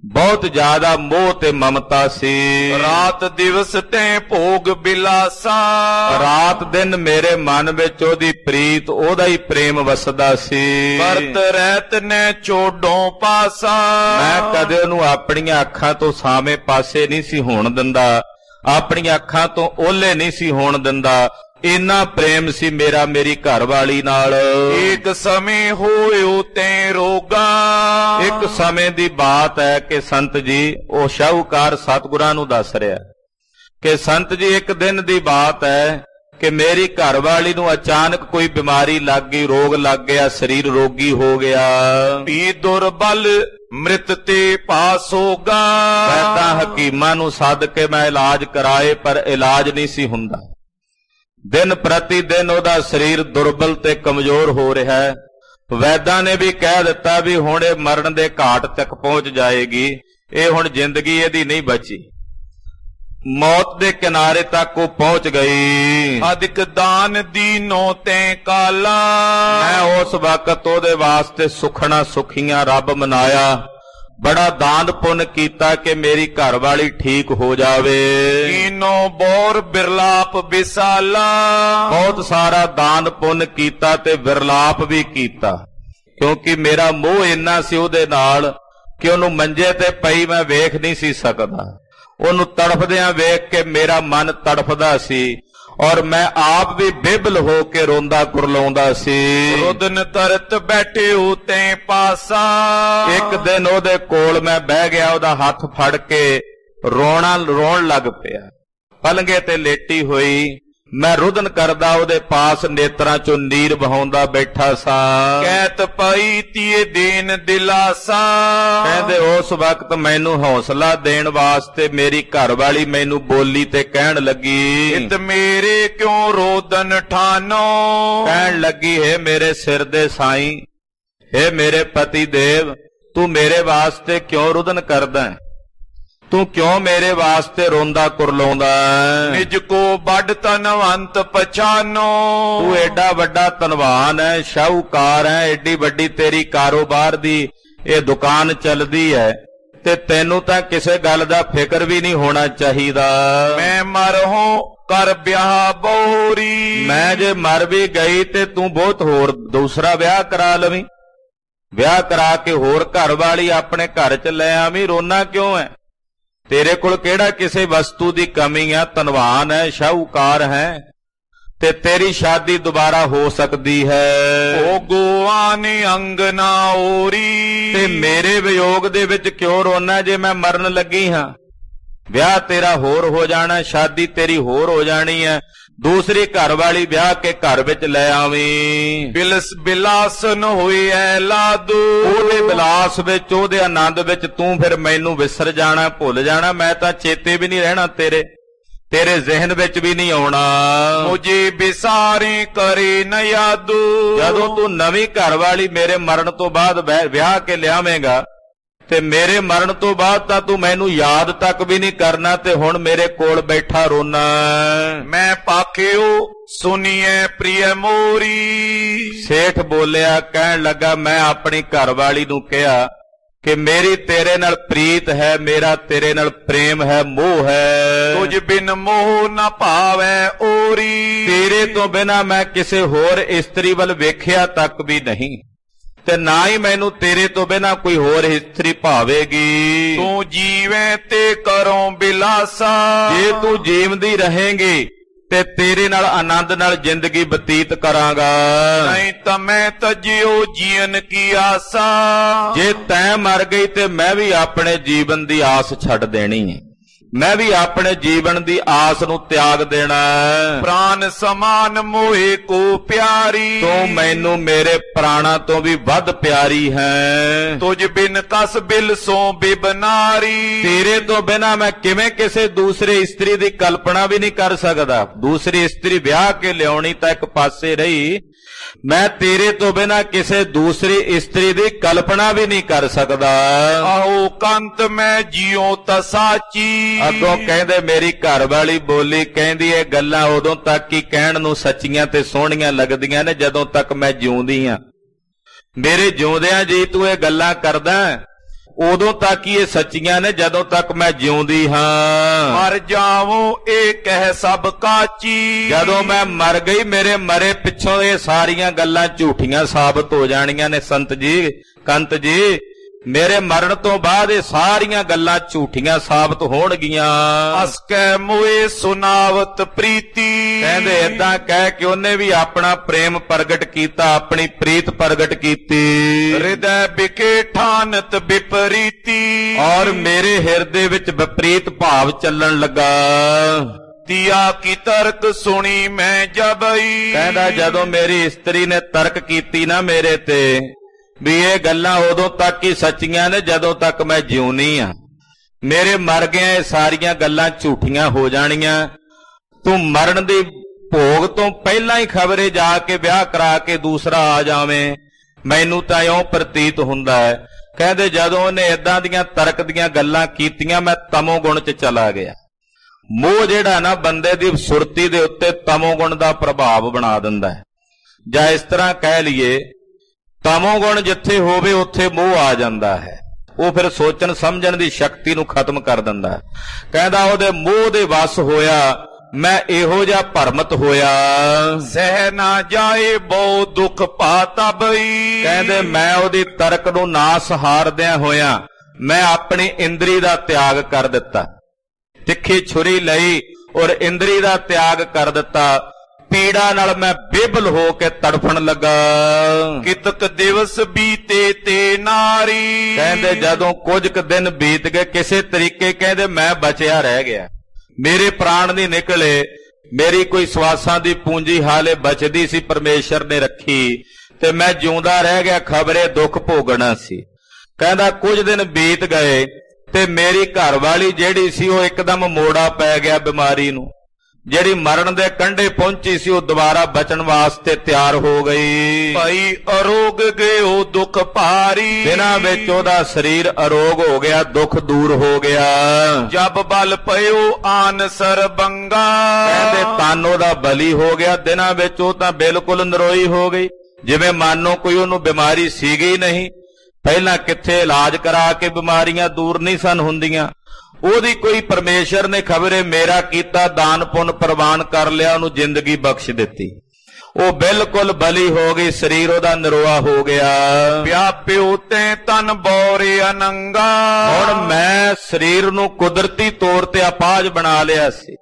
ਬਹੁਤ ਜ਼ਿਆਦਾ ਮੋਹ ਤੇ ਮਮਤਾ ਸੀ। ਰਾਤ ਦਿਵਸ ਤੈਂ ਭੋਗ ਬਿਲਾਸਾ, ਰਾਤ ਦਿਨ ਮੇਰੇ ਮਨ ਵਿੱਚ ਉਹਦੀ ਪ੍ਰੀਤ, ਉਹਦਾ ਹੀ ਪ੍ਰੇਮ ਵਸਦਾ ਸੀ। ਵਰਤ ਰਹਿਤ ਨੇ ਚੋਡੋਂ ਪਾਸਾ, ਮੈਂ ਕਦੇ ਉਹਨੂੰ ਆਪਣੀਆਂ ਅੱਖਾਂ ਤੋਂ ਸਾਵੇਂ ਪਾਸੇ ਨਹੀਂ ਸੀ ਹੋਣ ਦਿੰਦਾ, ਆਪਣੀਆਂ ਅੱਖਾਂ ਤੋਂ ਓਹਲੇ ਨਹੀਂ ਸੀ ਹੋਣ ਦਿੰਦਾ। ਇੰਨਾ ਪ੍ਰੇਮ ਸੀ ਮੇਰਾ ਮੇਰੀ ਘਰਵਾਲੀ ਨਾਲ। ਇੱਕ ਸਮੇਂ ਹੋਇਓ ਤੈਂ ਰੋਗਾ, ਇੱਕ ਸਮੇਂ ਦੀ ਬਾਤ ਹੈ ਕਿ ਸੰਤ ਜੀ, ਉਹ ਸ਼ਾਹੂਕਾਰ ਸਤਿਗੁਰਾਂ ਨੂੰ ਦੱਸ ਰਿਹਾ ਕਿ ਸੰਤ ਜੀ ਇੱਕ ਦਿਨ ਦੀ ਬਾਤ ਹੈ ਕਿ ਮੇਰੀ ਘਰਵਾਲੀ ਨੂੰ ਅਚਾਨਕ ਕੋਈ ਬਿਮਾਰੀ ਲੱਗ ਗਈ, ਰੋਗ ਲੱਗ ਗਿਆ, ਸਰੀਰ ਰੋਗੀ ਹੋ ਗਿਆ। ਵੀ ਦੁਰਬਲ ਮ੍ਰਿਤ ਤੇ ਪਾਸ ਹੋਗਾ, ਵੈਦਾਂ ਹਕੀਮਾਂ ਨੂੰ ਸੱਦ ਕੇ ਮੈਂ ਇਲਾਜ ਕਰਾਏ, ਪਰ ਇਲਾਜ ਨਹੀਂ ਸੀ ਹੁੰਦਾ। ਦਿਨ ਪ੍ਰਤੀ ਦਿਨ ਉਹਦਾ ਸਰੀਰ ਦੁਰਬਲ ਤੇ ਕਮਜ਼ੋਰ ਹੋ ਰਿਹਾ ਹੈ। ਵੈਦਾਂ ਨੇ ਵੀ ਕਹਿ ਦਿੱਤਾ ਵੀ ਹੁਣ ਇਹ ਮਰਨ ਦੇ ਘਾਟ ਤੱਕ ਪਹੁੰਚ ਜਾਏਗੀ, ਇਹ ਹੁਣ ਜ਼ਿੰਦਗੀ ਇਹਦੀ ਨਹੀਂ ਬਚੀ। ਮੌਤ ਦੇ ਕਿਨਾਰੇ ਤੱਕ ਉਹ ਪਹੁੰਚ ਗਈ। ਅਧਿਕ ਦਾਨ ਦੀਨੋ ਤੈਂ ਕਾਲਾ, ਮੈਂ ਉਸ ਵਕਤ ਉਹਦੇ ਵਾਸਤੇ ਸੁਖਣਾ ਸੁਖੀਆਂ ਰੱਬ ਮਨਾਇਆ, ਬੜਾ ਦਾਨ ਪੁੰਨ ਕੀਤਾ ਕਿ ਮੇਰੀ ਘਰਵਾਲੀ ਠੀਕ ਹੋ ਜਾਵੇ। ਕੀਨੋ ਬੋਰ ਬਿਰਲਾਪ ਵਿਸਾਲਾ, ਬਹੁਤ ਸਾਰਾ ਦਾਨ ਪੁੰਨ ਕੀਤਾ ਤੇ ਵਿਰਲਾਪ ਵੀ ਕੀਤਾ, ਕਿਉਂਕਿ ਮੇਰਾ ਮੋਹ ਇੰਨਾ ਸੀ ਉਹਦੇ ਨਾਲ ਕਿ ਉਹਨੂੰ ਮੰਜੇ ਤੇ ਪਈ ਮੈਂ ਵੇਖ ਨਹੀਂ ਸੀ ਸਕਦਾ। ਉਹਨੂੰ ਤੜਫਦਿਆਂ ਵੇਖ ਕੇ ਮੇਰਾ ਮਨ ਤੜਫਦਾ ਸੀ, ਔਰ ਮੈਂ ਆਪ ਵੀ ਬੇਬਲ ਹੋ ਕੇ ਰੋਂਦਾ ਕੁਰਲਾਉਂਦਾ ਸੀ। ਰੁਦਨ ਤਰਤ ਬੈਠੇ ਉਤੇ ਪਾਸਾ, ਇੱਕ ਦਿਨ ਉਹਦੇ ਕੋਲ ਮੈਂ ਬਹਿ ਗਿਆ, ਉਹਦਾ ਹੱਥ ਫੜ ਕੇ ਰੋਣ ਲੱਗ ਪਿਆ। ਪਲੰਘੇ ਤੇ ਲੇਟੀ ਹੋਈ ਮੈਂ ਰੁਦਨ ਕਰਦਾ ਉਹਦੇ ਪਾਸ, ਨੇਤਰਾਂ ਚੋਂ ਨੀਰ ਵਹਾਉਂਦਾ ਬੈਠਾ ਸਾਂ। ਕਹਿਤ ਪਾਈ ਤੀਏ ਦੇਨ ਦਿਲਾਸਾ, ਕਹਿੰਦੇ ਉਸ ਵਕਤ ਮੈਨੂੰ ਹੌਸਲਾ ਦੇਣ ਵਾਸਤੇ ਮੇਰੀ ਘਰਵਾਲੀ ਮੈਨੂੰ ਬੋਲੀ ਤੇ ਕਹਿਣ ਲੱਗੀ, ਇਤ ਮੇਰੇ ਕਿਉਂ ਰੋਦਨ ਠਾਨੋ, ਕਹਿਣ ਲੱਗੀ, ਹੈ ਮੇਰੇ ਸਿਰ ਦੇ ਸਾਈਂ, ਹੈ ਮੇਰੇ ਪਤੀ ਦੇਵ, ਤੂੰ ਮੇਰੇ ਵਾਸਤੇ ਕਿਉਂ ਰੁਦਨ ਕਰਦਾ, ਤੂੰ ਕਿਉਂ ਮੇਰੇ ਵਾਸਤੇ ਰੋਂਦਾ ਕੁਰਲਾਉਂਦਾ। ਨਿਜ ਕੋ ਵੱਡ ਧਨਵੰਤ ਪਛਾਨੋ, ਤੂੰ ਐਡਾ ਵੱਡਾ ਧਨਵਾਨ ਹੈ, ਸ਼ਾਹੂਕਾਰ ਹੈ, ਐਡੀ ਵੱਡੀ ਤੇਰੀ ਕਾਰੋਬਾਰ ਦੀ ਇਹ ਦੁਕਾਨ ਚੱਲਦੀ ਹੈ, ਤੇ ਤੈਨੂੰ ਤਾਂ ਕਿਸੇ ਗੱਲ ਦਾ ਫਿਕਰ ਵੀ ਨਹੀਂ ਹੋਣਾ ਚਾਹੀਦਾ। ਮੈਂ ਮਰਹੋਂ ਕਰ ਵਿਆਹ ਬੋਰੀ, ਮੈਂ ਜੇ ਮਰ ਵੀ ਗਈ ਤੇ ਤੂੰ ਬਹੁਤ ਹੋਰ ਦੂਸਰਾ ਵਿਆਹ ਕਰਾ ਲਵੀਂ, ਵਿਆਹ ਕਰਾ ਕੇ ਹੋਰ ਘਰ ਵਾਲੀ ਆਪਣੇ ਘਰ ਚ ਲੈ ਆਵੀਂ, ਰੋਣਾ ਕਿਉਂ ਹੈ? ਤੇਰੇ ਕੋਲ ਕਿਹੜਾ ਕਿਸੇ ਵਸਤੂ ਦੀ ਕਮੀ ਆ, ਧਨਵਾਨ ਹੈ, ਸ਼ਾਹੂਕਾਰ ਹੈ, ਤੇ ਤੇਰੀ ਸ਼ਾਦੀ ਦੁਬਾਰਾ ਹੋ ਸਕਦੀ ਹੈ। ਓ ਗੋਆਨ ਅੰਗਨਾ ਓਰੀ, ਤੇ ਮੇਰੇ ਵਿਯੋਗ ਦੇ ਵਿੱਚ ਕਿਉਂ ਰੋਣਾ ਜੇ ਮੈਂ ਮਰਨ ਲੱਗੀ ਹਾਂ? ਵਿਆਹ ਤੇਰਾ ਹੋਰ ਹੋ ਜਾਣਾ, ਸ਼ਾਦੀ ਤੇਰੀ ਹੋਰ ਹੋ ਜਾਣੀ ਹੈ, ਦੂਸਰੀ ਘਰ ਵਾਲੀ ਵਿਆਹ ਕੇ ਘਰ ਵਿੱਚ ਲੈ ਆਵੀਂ। ਬਿਲਾਸਨ ਹੋਈ ਐ ਲਾਦੂ, ਉਹਦੇ ਬਿਲਾਸ ਵਿੱਚ, ਉਹਦੇ ਆਨੰਦ ਵਿੱਚ ਤੂੰ ਫਿਰ ਮੈਨੂੰ ਵਿਸਰ ਜਾਣਾ, ਭੁੱਲ ਜਾਣਾ, ਮੈਂ ਤਾਂ ਚੇਤੇ ਵੀ ਨਹੀਂ ਰਹਿਣਾ, ਤੇਰੇ ਜ਼ਿਹਨ ਵਿੱਚ ਵੀ ਨਹੀਂ ਆਉਣਾ। ਮੁਝੇ ਬਿਸਾਰੇ ਕਰੇ ਨ ਯਾਦੂ, ਜਦੋਂ ਤੂੰ ਨਵੀਂ ਘਰ ਵਾਲੀ ਮੇਰੇ ਮਰਨ ਤੋਂ ਬਾਅਦ ਵਿਆਹ ਕੇ ਲਿਆਵੇਂਗਾ ਤੇ ਮੇਰੇ ਮਰਨ ਤੋਂ ਬਾਅਦ ਤਾਂ ਤੂੰ ਮੈਨੂੰ ਯਾਦ ਤੱਕ ਵੀ ਨਹੀਂ ਕਰਨਾ, ਤੇ ਹੁਣ ਮੇਰੇ ਕੋਲ ਬੈਠਾ ਰੋਣਾ। ਮੈਂ ਪਾਖਿਓ ਸੁਣੀਏ ਪ੍ਰਿਯ ਮੋਰੀ, ਸੇਠ ਬੋਲਿਆ, ਕਹਿਣ ਲੱਗਾ, ਮੈਂ ਆਪਣੀ ਘਰਵਾਲੀ ਨੂੰ ਕਿਹਾ ਕਿ ਮੇਰੀ ਤੇਰੇ ਨਾਲ ਪ੍ਰੀਤ ਹੈ, ਮੇਰਾ ਤੇਰੇ ਨਾਲ ਪ੍ਰੇਮ ਹੈ, ਮੋਹ ਹੈ। ਤੁਝ ਬਿਨ ਮੋਹ ਨਾ ਭਾਵੈ ਓਰੀ, ਤੇਰੇ ਤੋਂ ਬਿਨਾਂ ਮੈਂ ਕਿਸੇ ਹੋਰ ਇਸਤਰੀ ਵੱਲ ਵੇਖਿਆ ਤੱਕ ਵੀ ਨਹੀਂ, ਤੇ ਨਾ ਹੀ ਮੈਨੂੰ ਤੇਰੇ ਤੋਂ ਬਿਨਾਂ ਕੋਈ ਹੋਰ ਇਸਤਰੀ ਭਾਵੇਗੀ। ਤੂੰ ਜੀਵੇਂ ਤੇ ਕਰੋ ਬਿਲਾਸਾ, ਜੇ ਤੂੰ ਜੀਵਦੀ ਰਹੇਂਗੀ ਤੇ ਤੇਰੇ ਨਾਲ ਆਨੰਦ ਨਾਲ ਜ਼ਿੰਦਗੀ ਬਤੀਤ ਕਰਾਂਗਾ, ਨਹੀਂ ਤਾਂ ਮੈਂ ਤਜਿਓ ਜੀਵਨ ਕੀ ਆਸਾ। ਜੇ ਤੈਂ ਮਰ ਗਈ ਤੇ ਮੈਂ ਵੀ ਆਪਣੇ ਜੀਵਨ ਦੀ ਆਸ ਛੱਡ ਦੇਣੀ ਹੈ, ਮੈਂ ਵੀ ਆਪਣੇ ਜੀਵਨ ਦੀ ਆਸ ਨੂੰ ਤਿਆਗ ਦੇਣਾ। ਪ੍ਰਾਨ ਸਮਾਨ ਮੋਏ ਕੋ ਪਿਆਰੀ, ਤੂੰ ਮੈਨੂੰ ਮੇਰੇ ਪ੍ਰਾਣਾ ਤੋਂ ਵੀ ਵੱਧ ਪਿਆਰੀ ਹੈ। ਤੁਝ ਬਿਨ ਕਸ ਬਿਲ ਸੋ ਬਿਬਨਾਰੀ, ਤੇਰੇ ਤੋਂ ਬਿਨਾ ਮੈਂ ਕਿਵੇਂ ਕਿਸੇ ਦੂਸਰੇ ਇਸਤਰੀ ਦੀ ਕਲਪਨਾ ਵੀ ਨਹੀਂ ਕਰ ਸਕਦਾ। ਦੂਸਰੀ ਇਸਤਰੀ ਵਿਆਹ ਕੇ ਲਿਆਉਣੀ ਤਾਂ ਇੱਕ ਪਾਸੇ ਰਹੀ, ਮੈਂ ਤੇਰੇ ਤੋਂ ਬਿਨਾ ਕਿਸੇ ਦੂਸਰੀ ਇਸਤਰੀ ਦੀ ਕਲਪਨਾ ਵੀ ਨਹੀਂ ਕਰ ਸਕਦਾ। ਆਹੋ ਕੰਤ ਮੈਂ ਜਿਉ ਤਾਂ ਸਾਚੀ, ਅੱਗੋਂ ਕਹਿੰਦੇ ਮੇਰੀ ਘਰ ਵਾਲੀ ਬੋਲੀ, ਕਹਿੰਦੀ ਇਹ ਗੱਲਾਂ ਉਦੋਂ ਤੱਕ ਹੀ ਕਹਿਣ ਨੂੰ ਸੱਚੀਆਂ ਤੇ ਸੋਹਣੀਆਂ ਲੱਗਦੀਆਂ ਨੇ ਜਦੋਂ ਤੱਕ ਮੈਂ ਜਿਉਂਦੀ ਹਾਂ। ਮੇਰੇ ਜਿਉਂਦਿਆਂ ਜੀ ਤੂੰ ਇਹ ਗੱਲਾਂ ਕਰਦਾ, ਉਦੋਂ ਤੱਕ ਹੀ ਇਹ ਸੱਚੀਆਂ ਨੇ ਜਦੋਂ ਤੱਕ ਮੈਂ ਜਿਉਂਦੀ ਹਾਂ। ਮਰ ਜਾਵੋ ਇਹ ਕਹਿ ਸਭ ਕਾਚੀ, ਜਦੋਂ ਮੈਂ ਮਰ ਗਈ ਮੇਰੇ ਮਰੇ ਪਿੱਛੋਂ ਇਹ ਸਾਰੀਆਂ ਗੱਲਾਂ ਝੂਠੀਆਂ ਸਾਬਤ ਹੋ ਜਾਣੀਆਂ ਨੇ। ਸੰਤ ਜੀ, ਕੰਤ ਜੀ, ਮੇਰੇ ਮਰਨ ਤੋਂ ਬਾਅਦ ਇਹ ਸਾਰੀਆਂ ਗੱਲਾਂ ਝੂਠੀਆਂ ਸਾਬਤ ਹੋਣਗੀਆਂ। ਅਸ ਕੈ ਮੋਏ ਸੁਨਾਵਤ ਪ੍ਰੀਤੀ, ਕਹਿੰਦੇ ਏਦਾਂ ਕਹਿ ਕੇ ਉਹਨੇ ਵੀ ਆਪਣਾ ਪ੍ਰੇਮ ਪ੍ਰਗਟ ਕੀਤਾ, ਆਪਣੀ ਪ੍ਰੀਤ ਪ੍ਰਗਟ ਕੀਤੀ। ਹਿਰਦੈ ਬਿਕੇ ਠਾਨਤ ਵਿਪਰੀਤੀ, ਔਰ ਮੇਰੇ ਹਿਰਦੇ ਵਿੱਚ ਵਿਪਰੀਤ ਭਾਵ ਚੱਲਣ ਲੱਗਾ। ਤੀਆ ਕੀ ਤਰਕ ਸੁਣੀ ਮੈਂ ਜਬਈ, ਕਹਿੰਦਾ ਜਦੋਂ ਮੇਰੀ ਇਸਤਰੀ ਨੇ ਤਰਕ ਕੀਤੀ ਨਾ ਮੇਰੇ ਤੇ ਵੀ ਇਹ ਗੱਲਾਂ ਉਦੋਂ ਤੱਕ ਹੀ ਸੱਚੀਆਂ ਨੇ ਜਦੋਂ ਤੱਕ ਮੈਂ ਜਿਉਣੀ ਆ, ਮੇਰੇ ਮਰ ਗਿਆ ਇਹ ਸਾਰੀਆਂ ਗੱਲਾਂ ਝੂਠੀਆਂ ਹੋ ਜਾਣੀਆਂ। ਤੂੰ ਮਰਨ ਦੀ ਭੋਗ ਤੋਂ ਪਹਿਲਾਂ ਹੀ ਖਬਰੇ ਜਾ ਕੇ ਵਿਆਹ ਕਰਾ ਕੇ ਦੂਸਰਾ ਆ ਜਾਵੇਂ, ਮੈਨੂੰ ਤਾਂ ਇਉਂ ਪ੍ਰਤੀਤ ਹੁੰਦਾ ਹੈ। ਕਹਿੰਦੇ ਜਦੋਂ ਉਹਨੇ ਏਦਾਂ ਦੀਆਂ ਤਰਕ ਦੀਆਂ ਗੱਲਾਂ ਕੀਤੀਆਂ ਮੈਂ ਤਮੋ ਗੁਣ 'ਚ ਚਲਾ ਗਿਆ। ਮੋਹ ਜਿਹੜਾ ਨਾ ਬੰਦੇ ਦੀ ਸੁਰਤੀ ਦੇ ਉੱਤੇ ਤਮੋ ਗੁਣ ਦਾ ਪ੍ਰਭਾਵ ਬਣਾ ਦਿੰਦਾ ਹੈ, ਜਾਂ ਇਸ ਤਰ੍ਹਾਂ ਕਹਿ ਲਈਏ ਤਮੋ ਗੁਣ ਜਿੱਥੇ ਹੋਵੇ ਉੱਥੇ ਮੋਹ ਆ ਜਾਂਦਾ ਹੈ। ਉਹ ਫਿਰ ਸੋਚਣ ਸਮਝਣ ਦੀ ਸ਼ਕਤੀ ਨੂੰ ਖਤਮ ਕਰ ਦਿੰਦਾ ਹੈ। ਕਹਿੰਦਾ ਉਹਦੇ ਮੋਹ ਦੇ ਵਸ ਹੋਇਆ ਮੈਂ ਇਹੋ ਜਿਹਾ ਭਰਮਤ ਹੋਇਆ, ਸਹਿ ਨਾ ਜਾਏ ਬਹੁ ਦੁੱਖ ਪਾਤਾ ਬਈ। ਕਹਿੰਦੇ ਮੈਂ ਉਹਦੀ ਤਰਕ ਨੂੰ ਨਾ ਸਹਾਰਦਿਆਂ ਹੋਇਆ ਮੈਂ ਆਪਣੀ ਇੰਦਰੀ ਦਾ ਤਿਆਗ ਕਰ ਦਿੱਤਾ, ਤਿੱਖੀ ਛੁਰੀ ਲਈ ਔਰ ਇੰਦਰੀ ਦਾ ਤਿਆਗ ਕਰ ਦਿੱਤਾ। ਪੀੜਾ ਨਾਲ ਮੈਂ ਬੇਬਲ ਹੋ ਕੇ ਤੜਫਣ ਲੱਗਾ। ਕਿਤਕ ਦਿਵਸ ਬੀਤੇ ਤੇ ਨਾਰੀ, ਕਹਿੰਦੇ ਜਦੋਂ ਕੁਝ ਕੁ ਦਿਨ ਬੀਤ ਗਏ ਕਿਸੇ ਤਰੀਕੇ ਕਹਿੰਦੇ ਮੈਂ ਬਚਿਆ ਰਹਿ ਗਿਆ, ਮੇਰੇ ਪ੍ਰਾਣ ਨਹੀਂ ਨਿਕਲੇ, ਮੇਰੀ ਕੋਈ ਸਵਾਸਾਂ ਦੀ ਪੂੰਜੀ ਹਾਲੇ ਬਚਦੀ ਸੀ ਪਰਮੇਸ਼ਰ ਨੇ ਰੱਖੀ ਤੇ ਮੈਂ ਜਿਉਂਦਾ ਰਹਿ ਗਿਆ, ਖਬਰੇ ਦੁੱਖ ਭੋਗਣਾ ਸੀ। ਕਹਿੰਦਾ ਕੁਝ ਦਿਨ ਬੀਤ ਗਏ ਤੇ ਮੇਰੀ ਘਰਵਾਲੀ ਜਿਹੜੀ ਸੀ ਉਹ ਇੱਕਦਮ ਮੋੜਾ ਪੈ ਗਿਆ ਬਿਮਾਰੀ ਨੂੰ, ਜਿਹੜੀ ਮਰਨ ਦੇ ਕੰਢੇ ਪਹੁੰਚੀ ਸੀ ਉਹ ਦੁਬਾਰਾ ਬਚਣ ਵਾਸਤੇ ਤਿਆਰ ਹੋ ਗਈ। ਭਾਈ ਅਰੋਗ ਗਇਓ ਦੁੱਖ ਭਾਰੀ, ਦਿਨਾਂ ਵਿੱਚ ਉਹਦਾ ਸਰੀਰ ਅਰੋਗ ਹੋ ਗਿਆ, ਦੁੱਖ ਦੂਰ ਹੋ ਗਿਆ। ਜਬ ਬਲ ਪਇਓ ਆਨ ਸਰਬੰਗਾ, ਕਹਿੰਦੇ ਤਨ ਉਹਦਾ ਬਲੀ ਹੋ ਗਿਆ, ਦਿਨਾਂ ਵਿੱਚ ਉਹ ਤਾਂ ਬਿਲਕੁਲ ਨਰੋਈ ਹੋ ਗਈ, ਜਿਵੇਂ ਮਾਨੋ ਕੋਈ ਉਹਨੂੰ ਬਿਮਾਰੀ ਸੀਗੀ ਨਹੀਂ। ਪਹਿਲਾਂ ਕਿੱਥੇ ਇਲਾਜ ਕਰਾ ਕੇ ਬਿਮਾਰੀਆਂ ਦੂਰ ਨਹੀਂ ਸਨ ਹੁੰਦੀਆਂ। ਉਹਦੀ ਕੋਈ ਪਰਮੇਸ਼ਰ ਨੇ ਖਬਰੇ ਮੇਰਾ ਕੀਤਾ ਦਾਨ ਪੁੰਨ ਪ੍ਰਵਾਨ ਕਰ ਲਿਆ, ਉਹਨੂੰ ਜ਼ਿੰਦਗੀ ਬਖਸ਼ ਦਿੱਤੀ, ਉਹ ਬਿਲਕੁਲ ਬਲੀ ਹੋ ਗਈ, ਸਰੀਰ ਉਹਦਾ ਨਿਰੋਆ ਹੋ ਗਿਆ। ਵਿਆਪਿਓ ਤੇ ਤਨ ਬੋਰੇ ਅਨੰਗਾ, ਹੁਣ ਮੈਂ ਸਰੀਰ ਨੂੰ ਕੁਦਰਤੀ ਤੌਰ ਤੇ ਅਪਾਹਜ ਬਣਾ ਲਿਆ ਸੀ,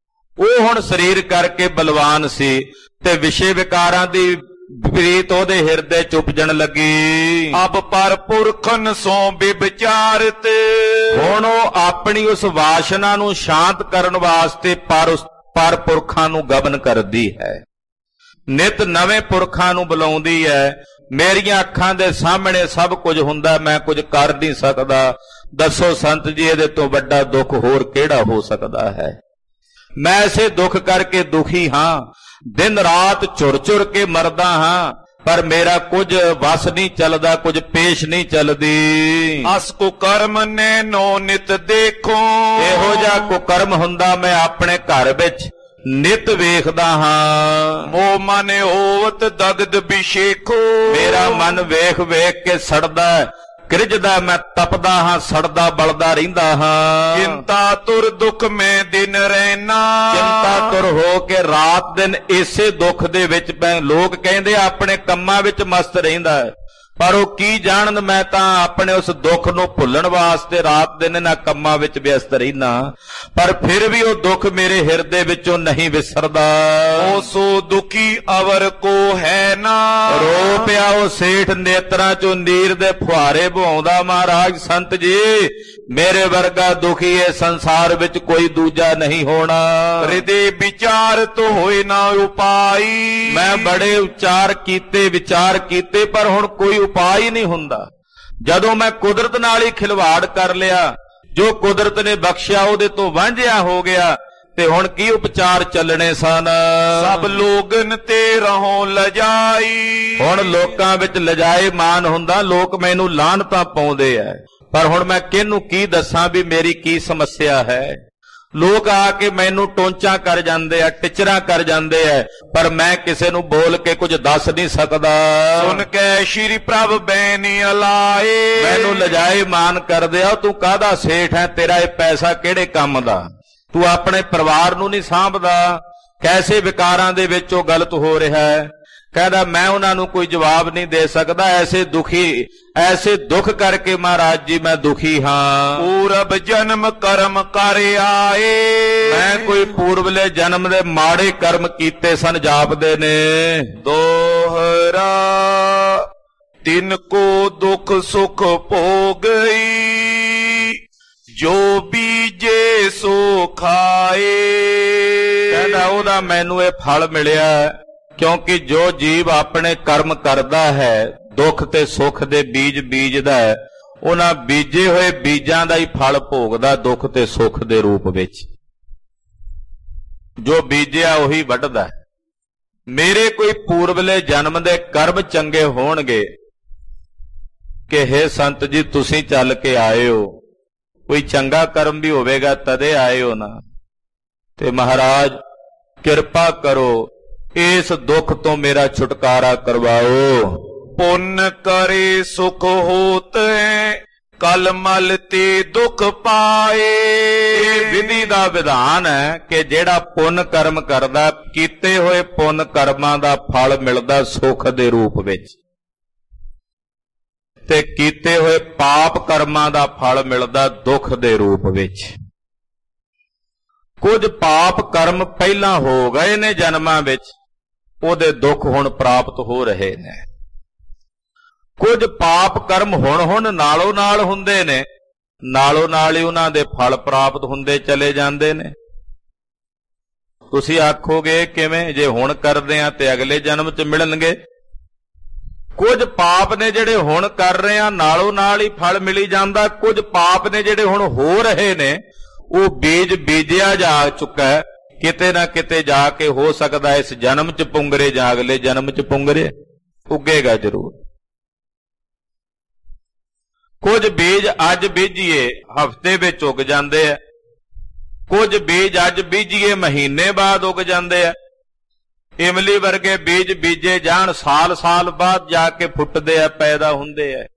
ਉਹ ਹੁਣ ਸਰੀਰ ਕਰਕੇ ਬਲਵਾਨ ਸੀ ਤੇ ਵਿਸ਼ੇ ਵਿਕਾਰਾਂ ਦੀ ਪ੍ਰੀਤ ਉਹਦੇ ਹਿਰਦੇ ਚ ਉਪਜਣ ਲੱਗੀ। ਅਬ ਪਰ ਪੁਰਖਨ ਸੋ ਵਿਚਾਰਤ, ਹੁਣ ਉਹ ਆਪਣੀ ਉਸ ਵਾਸ਼ਨਾ ਨੂੰ ਸ਼ਾਂਤ ਕਰਨ ਵਾਸਤੇ ਪਰ ਪੁਰਖਾਂ ਨੂੰ ਗਬਨ ਕਰਦੀ ਹੈ, ਨਿਤ ਨਵੇਂ ਪੁਰਖਾਂ ਨੂੰ ਬੁਲਾਉਂਦੀ ਹੈ। ਮੇਰੀਆਂ ਅੱਖਾਂ ਦੇ ਸਾਹਮਣੇ ਸਭ ਕੁਝ ਹੁੰਦਾ, ਮੈਂ ਕੁਝ ਕਰ ਨਹੀਂ ਸਕਦਾ। ਦੱਸੋ ਸੰਤ ਜੀ ਇਹਦੇ ਤੋਂ ਵੱਡਾ ਦੁੱਖ ਹੋਰ ਕਿਹੜਾ ਹੋ ਸਕਦਾ ਹੈ। ਮੈਂ ਇਸੇ ਦੁੱਖ ਕਰਕੇ ਦੁਖੀ ਹਾਂ, ਦਿਨ ਰਾਤ ਝੁਰ ਝੁਰ ਕੇ ਮਰਦਾ ਹਾਂ, ਪਰ ਮੇਰਾ ਕੁਝ ਵਸ ਨਹੀਂ ਚੱਲਦਾ, ਕੁਝ ਪੇਸ਼ ਨਹੀਂ ਚੱਲਦੀ। ਅਸ ਕੋ ਕਰਮ ਨੇ ਨੋ ਨਿਤ ਦੇਖੋ, ਇਹੋ ਜਿਹਾ ਕੁਕਰਮ ਹੁੰਦਾ ਮੈਂ ਆਪਣੇ ਘਰ ਵਿੱਚ ਨਿਤ ਵੇਖਦਾ ਹਾਂ। ਮੋ ਮਨ ਹੋਵਤ ਦਗਦ ਬਿਸ਼ੇਖੋ, ਮੇਰਾ ਮਨ ਵੇਖ ਵੇਖ ਕੇ ਸੜਦਾ, ਕਿਰਜਦਾ, ਮੈਂ ਤਪਦਾ ਹਾਂ, ਸੜਦਾ ਬਲਦਾ ਰਹਿੰਦਾ ਹਾਂ। ਚਿੰਤਾ ਤੁਰ ਦੁੱਖ ਮੈਂ ਦਿਨ ਰਹਿਣਾ, ਚਿੰਤਾ ਤੁਰ ਹੋ ਕੇ ਰਾਤ ਦਿਨ ਇਸੇ ਦੁੱਖ ਦੇ ਵਿੱਚ ਮੈਂ, ਲੋਕ ਕਹਿੰਦੇ ਆਪਣੇ ਕੰਮਾਂ ਵਿੱਚ ਮਸਤ ਰਹਿੰਦਾ ਹੈ, ਪਰ ਉਹ ਕੀ ਜਾਣਨ ਮੈਂ ਤਾਂ ਆਪਣੇ ਉਸ ਦੁੱਖ ਨੂੰ ਭੁੱਲਣ ਵਾਸਤੇ ਰਾਤ ਦਿਨ ਇਹਨਾਂ ਕੰਮਾਂ ਵਿੱਚ ਵਿਅਸਤ ਰਹਿਣਾ, ਪਰ ਫਿਰ ਵੀ ਉਹ ਦੁੱਖ ਮੇਰੇ ਹਿਰਦੇ ਵਿੱਚੋਂ ਨਹੀਂ ਵਿਸਰਦਾ। ਉਹ ਸੋ ਦੁਖੀ ਅਵਰ ਕੋ ਹੈ ਨਾ, ਰੋ ਪਿਆ ਉਹ ਸੇਠ ਨੇਤਰਾਂ ਚੋਂ ਨੀਰ ਦੇ ਫੁਹਾਰੇ ਬਹਾਉਂਦਾ। ਮਹਾਰਾਜ ਸੰਤ ਜੀ ਮੇਰੇ ਵਰਗਾ ਦੁਖੀ ਇਹ ਸੰਸਾਰ ਵਿੱਚ ਕੋਈ ਦੂਜਾ ਨਹੀਂ ਹੋਣਾ। ਹਿਰਦੇ ਵਿਚਾਰ ਤੋ ਹੋਏ ਨਾ ਉਪਾਈ, ਮੈਂ ਬੜੇ ਵਿਚਾਰ ਕੀਤੇ ਪਰ ਹੁਣ ਕੋਈ ਉਪਾਅ ਹੀ ਨਹੀਂ ਹੁੰਦਾ। ਜਦੋਂ ਮੈਂ ਕੁਦਰਤ ਨਾਲ ਹੀ ਖਿਲਵਾੜ ਕਰ ਲਿਆ, ਜੋ ਕੁਦਰਤ ਨੇ ਬਖਸ਼ਿਆ ਉਹਦੇ ਤੋਂ ਵਾਂਝਿਆ ਹੋ ਗਿਆ, ਤੇ ਹੁਣ ਕੀ ਉਪਚਾਰ ਚੱਲਣੇ ਸਨ। ਸਭ ਲੋਗਨ ਤੇ ਰਹੋ ਲਜਾਈ, ਹੁਣ ਲੋਕਾਂ ਵਿੱਚ ਲਜਾਏ ਮਾਨ ਹੁੰਦਾ, ਲੋਕ ਮੈਨੂੰ ਲਾਹਨਤਾਂ ਪਾਉਂਦੇ ਐ, ਪਰ ਹੁਣ ਮੈਂ ਕਿਹਨੂੰ ਕੀ ਦੱਸਾਂ ਵੀ ਮੇਰੀ ਕੀ ਸਮੱਸਿਆ ਹੈ। ਲੋਕ ਆ ਕੇ ਮੈਨੂੰ ਟੋਂਚਾਂ ਕਰ ਜਾਂਦੇ ਆ, ਟਿਚਰਾਂ ਕਰ ਜਾਂਦੇ ਆ, ਪਰ ਮੈਂ ਕਿਸੇ ਨੂੰ ਬੋਲ ਕੇ ਕੁਝ ਦੱਸ ਨਹੀਂ ਸਕਦਾ। ਸੁਨ ਕੇ ਸ਼੍ਰੀ ਪ੍ਰਭ ਬੈਨੀ ਅਲਾਏ, ਮੈਨੂੰ ਲਜਾਏ ਮਾਨ ਕਰਦੇ ਆ, ਤੂੰ ਕਾਹਦਾ ਸੇਠ ਹੈ, ਤੇਰਾ ਇਹ ਪੈਸਾ ਕਿਹੜੇ ਕੰਮ ਦਾ, ਤੂੰ ਆਪਣੇ ਪਰਿਵਾਰ ਨੂੰ ਨਹੀਂ ਸਾਂਭਦਾ, ਕੈਸੇ ਵਿਕਾਰਾਂ ਦੇ ਵਿੱਚ ਉਹ ਗਲਤ ਹੋ ਰਿਹਾ ਹੈ। ਕਹਿੰਦਾ ਮੈਂ ਉਹਨਾਂ ਨੂੰ ਕੋਈ ਜਵਾਬ ਨਹੀਂ ਦੇ ਸਕਦਾ, ਐਸੇ ਦੁੱਖ ਕਰਕੇ ਮਹਾਰਾਜ ਜੀ ਮੈਂ ਦੁਖੀ ਹਾਂ। ਪੂਰਬ ਜਨਮ ਕਰਮ ਕਰ ਆਏ, ਮੈਂ ਕੋਈ ਪੂਰਬਲੇ ਜਨਮ ਦੇ ਮਾੜੇ ਕਰਮ ਕੀਤੇ ਸਨ ਜਾਪਦੇ ਨੇ। ਦੋਹਰਾ ਤਿਨ ਕੋ ਦੁਖ ਸੁਖ ਭੋਗਈ, ਜੋ ਬੀਜੇ ਸੋ ਖਾਏ। ਕਹਿੰਦਾ ਉਹਦਾ ਮੈਨੂੰ ਇਹ ਫਲ ਮਿਲਿਆ, ਕਿਉਂਕਿ ਜੋ ਜੀਵ ਆਪਣੇ ਕਰਮ ਕਰਦਾ ਹੈ, ਦੁੱਖ ਤੇ ਸੁੱਖ ਦੇ ਬੀਜ ਬੀਜਦਾ ਹੈ, ਉਹਨਾਂ ਬੀਜੇ ਹੋਏ ਬੀਜਾਂ ਦਾ ਹੀ ਫਲ ਭੋਗਦਾ ਦੁੱਖ ਤੇ ਸੁੱਖ ਦੇ ਰੂਪ ਵਿੱਚ। ਜੋ ਬੀਜਿਆ ਉਹੀ ਵੱਢਦਾ। ਮੇਰੇ ਕੋਈ ਪੂਰਬਲੇ ਜਨਮ ਦੇ ਕਰਮ ਚੰਗੇ ਹੋਣਗੇ ਕਿ ਹੇ ਸੰਤ ਜੀ ਤੁਸੀਂ ਚੱਲ ਕੇ ਆਏ ਹੋ, ਕੋਈ ਚੰਗਾ ਕਰਮ ਵੀ ਹੋਵੇਗਾ ਤਦੇ ਆਏ ਹੋ ਨਾ, ਤੇ ਮਹਾਰਾਜ ਕਿਰਪਾ ਕਰੋ ਇਸ ਦੁੱਖ ਤੋਂ ਮੇਰਾ ਛੁਟਕਾਰਾ ਕਰਵਾਓ। ਪੁੰਨ ਕਰੇ ਸੁਖ ਹੋਤ ਹੈ, ਕਲ ਮਲ ਤੇ ਦੁੱਖ ਪਾਏ। ਇਹ ਵਿਧੀ ਦਾ ਵਿਧਾਨ ਹੈ ਕਿ ਜਿਹੜਾ ਪੁੰਨ ਕਰਮ ਕਰਦਾ, ਕੀਤੇ ਹੋਏ ਪੁੰਨ ਕਰਮਾਂ ਦਾ ਫਲ ਮਿਲਦਾ ਸੁੱਖ ਦੇ ਰੂਪ ਵਿੱਚ, ਤੇ ਕੀਤੇ ਹੋਏ ਪਾਪ ਕਰਮਾਂ ਦਾ ਫਲ ਮਿਲਦਾ ਦੁੱਖ ਦੇ ਰੂਪ ਵਿੱਚ। ਕੁਝ ਪਾਪ ਕਰਮ ਪਹਿਲਾਂ ਹੋ ਗਏ ਨੇ ਜਨਮਾਂ ਵਿੱਚ, ਉਹਦੇ ਦੁੱਖ ਹੁਣ ਪ੍ਰਾਪਤ ਹੋ ਰਹੇ ਨੇ। ਕੁਝ ਪਾਪ ਕਰਮ ਹੁਣ ਨਾਲੋਂ ਨਾਲ ਹੁੰਦੇ ਨੇ, ਨਾਲੋਂ ਨਾਲ ਹੀ ਉਹਨਾਂ ਦੇ ਫਲ ਪ੍ਰਾਪਤ ਹੁੰਦੇ ਚਲੇ ਜਾਂਦੇ ਨੇ। ਤੁਸੀਂ ਆਖੋਗੇ ਕਿਵੇਂ, ਜੇ ਹੁਣ ਕਰਦੇ ਆ ਤੇ ਅਗਲੇ ਜਨਮ 'ਚ ਮਿਲਣਗੇ। ਕੁਝ ਪਾਪ ਨੇ ਜਿਹੜੇ ਹੁਣ ਕਰ ਰਹੇ ਆ, ਨਾਲੋਂ ਨਾਲ ਹੀ ਫਲ ਮਿਲੀ ਜਾਂਦਾ। ਕੁਝ ਪਾਪ ਨੇ ਜਿਹੜੇ ਹੁਣ ਹੋ ਰਹੇ ਨੇ, ਉਹ ਬੀਜ ਬੀਜਿਆ ਜਾ ਚੁੱਕਾ ਹੈ, ਕਿਤੇ ਨਾ ਕਿਤੇ ਜਾ ਕੇ ਹੋ ਸਕਦਾ ਇਸ ਜਨਮ 'ਚ ਪੁੰਗਰੇ ਜਾਂ ਅਗਲੇ ਜਨਮ 'ਚ ਪੁੰਗਰੇ, ਉੱਗੇਗਾ ਜ਼ਰੂਰ। ਕੁਝ ਬੀਜ ਅੱਜ ਬੀਜੀਏ ਹਫ਼ਤੇ ਵਿੱਚ ਉੱਗ ਜਾਂਦੇ ਆ, ਕੁਝ ਬੀਜ ਅੱਜ ਬੀਜੀਏ ਮਹੀਨੇ ਬਾਅਦ ਉੱਗ ਜਾਂਦੇ ਆ। ਇਮਲੀ ਵਰਗੇ ਬੀਜ ਬੀਜੇ ਜਾਣ ਸਾਲ ਬਾਅਦ ਜਾ ਕੇ ਫੁੱਟਦੇ ਆ, ਪੈਦਾ ਹੁੰਦੇ ਆ।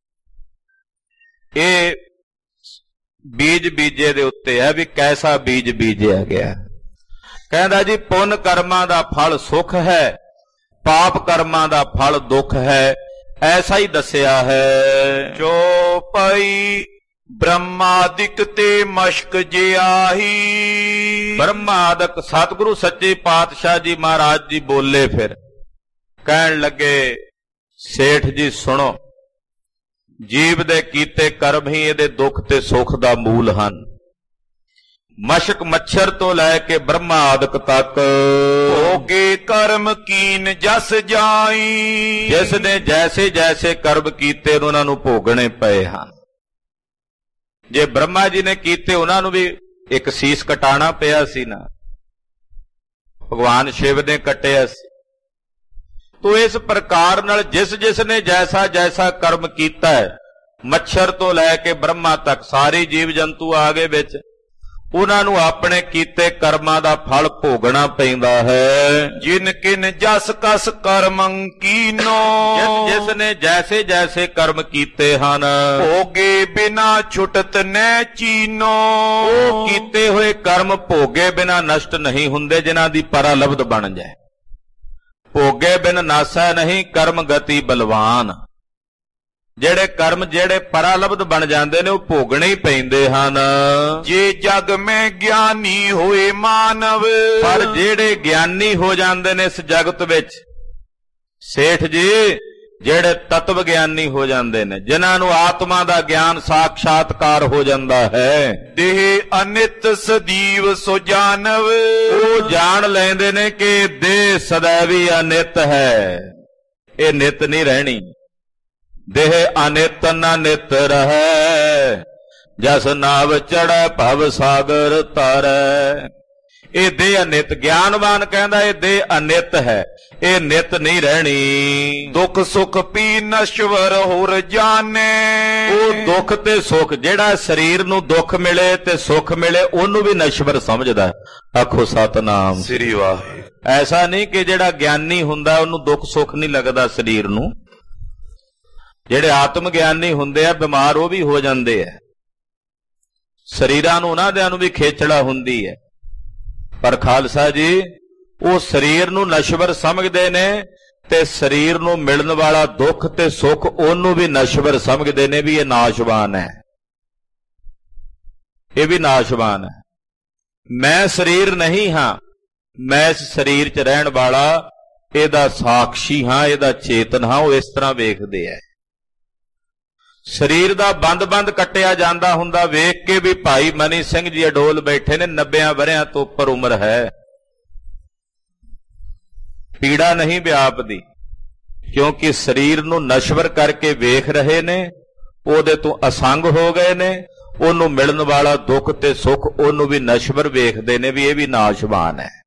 ਇਹ ਬੀਜ ਬੀਜੇ ਦੇ ਉੱਤੇ ਹੈ ਵੀ ਕੈਸਾ ਬੀਜ ਬੀਜਿਆ ਗਿਆ। ਕਹਿੰਦਾ ਜੀ ਪੁੰਨ ਕਰਮਾਂ ਦਾ ਫਲ ਸੁਖ ਹੈ, ਪਾਪ ਕਰਮਾਂ ਦਾ ਫਲ ਦੁੱਖ ਹੈ, ਐਸਾ ਹੀ ਦੱਸਿਆ ਹੈ। ਜੋ ਪਈ ਬ੍ਰਹਮਾਦਿਕ ਤੇ ਮਸ਼ਕ ਜਿਆਹੀ। ਬ੍ਰਹਮਾਦਿਕ ਸਤਿਗੁਰੂ ਸੱਚੇ ਪਾਤਸ਼ਾਹ ਜੀ ਮਹਾਰਾਜ ਜੀ ਬੋਲੇ, ਫਿਰ ਕਹਿਣ ਲੱਗੇ ਸੇਠ ਜੀ ਸੁਣੋ, ਜੀਵ ਦੇ ਕੀਤੇ ਕਰਮ ਹੀ ਇਹਦੇ ਦੁੱਖ ਤੇ ਸੁੱਖ ਦਾ ਮੂਲ ਹਨ। ਮਸ਼ਕ ਮੱਛਰ ਤੋਂ ਲੈ ਕੇ ਬ੍ਰਹਮਾਦਿਕ ਤੱਕ ਹੋਗੇ ਕਰਮ ਕੀਨ ਜਸ ਜਾਈ। ਜਿਸ ਨੇ ਜੈਸੇ ਜੈਸੇ ਕਰਮ ਕੀਤੇ ਉਹਨਾਂ ਨੂੰ ਭੋਗਣੇ ਪਏ ਹਨ। ਜੇ ਬ੍ਰਹਮਾ ਜੀ ਨੇ ਕੀਤੇ ਉਹਨਾਂ ਨੂੰ ਵੀ ਇੱਕ ਸੀਸ ਕਟਾਣਾ ਪਿਆ ਸੀ ਨਾ, ਭਗਵਾਨ ਸ਼ਿਵ ਨੇ ਕੱਟਿਆ ਸੀ। ਤੋ ਇਸ ਪ੍ਰਕਾਰ ਨਾਲ ਜਿਸ ਨੇ ਜੈਸਾ ਜੈਸਾ ਕਰਮ ਕੀਤਾ ਹੈ, ਮੱਛਰ ਤੋਂ ਲੈ ਕੇ ਬ੍ਰਹਮਾ ਤੱਕ ਸਾਰੇ ਜੀਵ ਜੰਤੂ ਆ ਗਏ ਵਿੱਚ, ਉਹਨਾਂ ਨੂੰ ਆਪਣੇ ਕੀਤੇ ਕਰਮਾਂ ਦਾ ਫਲ ਭੋਗਣਾ ਪੈਂਦਾ ਹੈ। ਜਿਨ ਕਿਨ ਜਸ ਕਸ ਕਰਮੰ ਕੀਨੋ। ਜਿਸ ਨੇ ਜੈਸੇ ਜੈਸੇ ਕਰਮ ਕੀਤੇ ਹਨ, ਭੋਗੇ ਬਿਨਾ ਛੁਟਤ ਨੈ ਚੀਨੋ। ਉਹ ਕੀਤੇ ਹੋਏ ਕਰਮ ਭੋਗੇ ਬਿਨਾ ਨਸ਼ਟ ਨਹੀਂ ਹੁੰਦੇ, ਜਿਨ੍ਹਾਂ ਦੀ ਪਰਾਲਬਧ ਬਣ ਜਾਏ। ਭੋਗੇ ਬਿਨ ਨਾਸੈ ਨਹੀਂ ਕਰਮ ਗਤੀ ਬਲਵਾਨ। ਜਿਹੜੇ ਕਰਮ ਜਿਹੜੇ ਪਰਾਲਬਧ ਬਣ ਜਾਂਦੇ ਨੇ ਉਹ ਭੋਗਣੇ ਹੀ ਪੈਂਦੇ ਹਨ। ਜੇ ਜਗ ਮੈਂ ਗਿਆਨੀ ਹੋਏ ਮਾਨਵ। ਪਰ ਜਿਹੜੇ ਗਿਆਨੀ ਹੋ ਜਾਂਦੇ ਨੇ ਇਸ ਜਗਤ ਵਿੱਚ, ਸੇਠ ਜੀ ਜਿਹੜੇ ਤਤਵ ਗਿਆਨੀ ਹੋ ਜਾਂਦੇ ਨੇ, ਜਿਨ੍ਹਾਂ ਨੂੰ ਆਤਮਾ ਦਾ ਗਿਆਨ ਸਾਖਸ਼ਾਤਕਾਰ ਹੋ ਜਾਂਦਾ ਹੈ, ਦੇਹ ਅਨਿਤ ਸਦੀਵ ਸੋ ਜਾਨਵ। ਉਹ ਜਾਣ ਲੈਂਦੇ ਨੇ ਕਿ ਦੇਹ ਸदैवी ਅਨਿਤ ਹੈ, ਇਹ ਨਿਤ ਨਹੀਂ ਰਹਿਣੀ। ਦੇਹ ਅਨਿਤ ਨ ਨਿਤ ਰਹੈ, ਜਸ ਨਾਵ ਚੜ੍ਹੈ ਭਵ ਸਾਗਰ ਤਰੈ। ਇਹ ਦੇਹ ਅਨਿਤ। ਗਿਆਨਵਾਨ ਕਹਿੰਦਾ ਇਹ ਦੇਹ ਅਨਿਤ ਹੈ, ਇਹ ਨਿਤ ਨਹੀਂ ਰਹਿਣੀ। ਦੁੱਖ ਸੁਖ ਪੀ ਨਸ਼ਵਰ ਹੋਰ ਜਾਣੇ। ਉਹ ਦੁੱਖ ਤੇ ਸੁੱਖ, ਜਿਹੜਾ ਸਰੀਰ ਨੂੰ ਦੁੱਖ ਮਿਲੇ ਤੇ ਸੁੱਖ ਮਿਲੇ ਉਹਨੂੰ ਵੀ ਨਸ਼ਵਰ ਸਮਝਦਾ। ਆਖੋ ਸਤਨਾਮ ਸ੍ਰੀ ਵਾਹਿਗੁਰੂ। ਐਸਾ ਨਹੀਂ ਕਿ ਜਿਹੜਾ ਗਿਆਨੀ ਹੁੰਦਾ ਉਹਨੂੰ ਦੁੱਖ ਸੁੱਖ ਨਹੀਂ ਲੱਗਦਾ ਸਰੀਰ ਨੂੰ। ਜਿਹੜੇ ਆਤਮ ਗਿਆਨੀ ਹੁੰਦੇ ਆ ਬਿਮਾਰ ਉਹ ਵੀ ਹੋ ਜਾਂਦੇ ਆ, ਸਰੀਰਾਂ ਨੂੰ ਉਹਨਾਂ ਦਿਆਂ ਨੂੰ ਵੀ ਖੇਚੜਾ ਹੁੰਦੀ ਹੈ। ਪਰ ਖਾਲਸਾ ਜੀ ਉਹ ਸਰੀਰ ਨੂੰ ਨਸ਼ਵਰ ਸਮਝਦੇ ਨੇ ਤੇ ਸਰੀਰ ਨੂੰ ਮਿਲਣ ਵਾਲਾ ਦੁੱਖ ਤੇ ਸੁੱਖ ਉਹਨੂੰ ਵੀ ਨਸ਼ਵਰ ਸਮਝਦੇ ਨੇ ਵੀ ਇਹ ਨਾਸ਼ਵਾਨ ਹੈ, ਇਹ ਵੀ ਨਾਸ਼ਵਾਨ ਹੈ। ਮੈਂ ਸਰੀਰ ਨਹੀਂ ਹਾਂ, ਮੈਂ ਇਸ ਸਰੀਰ 'ਚ ਰਹਿਣ ਵਾਲਾ ਇਹਦਾ ਸਾਖਸ਼ੀ ਹਾਂ, ਇਹਦਾ ਚੇਤਨ ਹਾਂ। ਉਹ ਇਸ ਤਰ੍ਹਾਂ ਵੇਖਦੇ ਆ। ਸਰੀਰ ਦਾ ਬੰਦ-ਬੰਦ ਕੱਟਿਆ ਜਾਂਦਾ ਹੁੰਦਾ ਵੇਖ ਕੇ ਵੀ ਭਾਈ ਮਨੀ ਸਿੰਘ ਜੀ ਅਡੋਲ ਬੈਠੇ ਨੇ, 90 ਵਰ੍ਹਿਆਂ ਤੋਂ ਉੱਪਰ ਉਮਰ ਹੈ, ਪੀੜਾ ਨਹੀਂ ਵਿਆਪਦੀ, ਕਿਉਂਕਿ ਸਰੀਰ ਨੂੰ ਨਸ਼ਵਰ ਕਰਕੇ ਵੇਖ ਰਹੇ ਨੇ, ਉਹਦੇ ਤੋਂ ਅਸੰਗ ਹੋ ਗਏ ਨੇ। ਉਹਨੂੰ ਮਿਲਣ ਵਾਲਾ ਦੁੱਖ ਤੇ ਸੁੱਖ ਉਹਨੂੰ ਵੀ ਨਸ਼ਵਰ ਵੇਖਦੇ ਨੇ ਵੀ ਇਹ ਵੀ ਨਾਸ਼ਵਾਨ ਹੈ।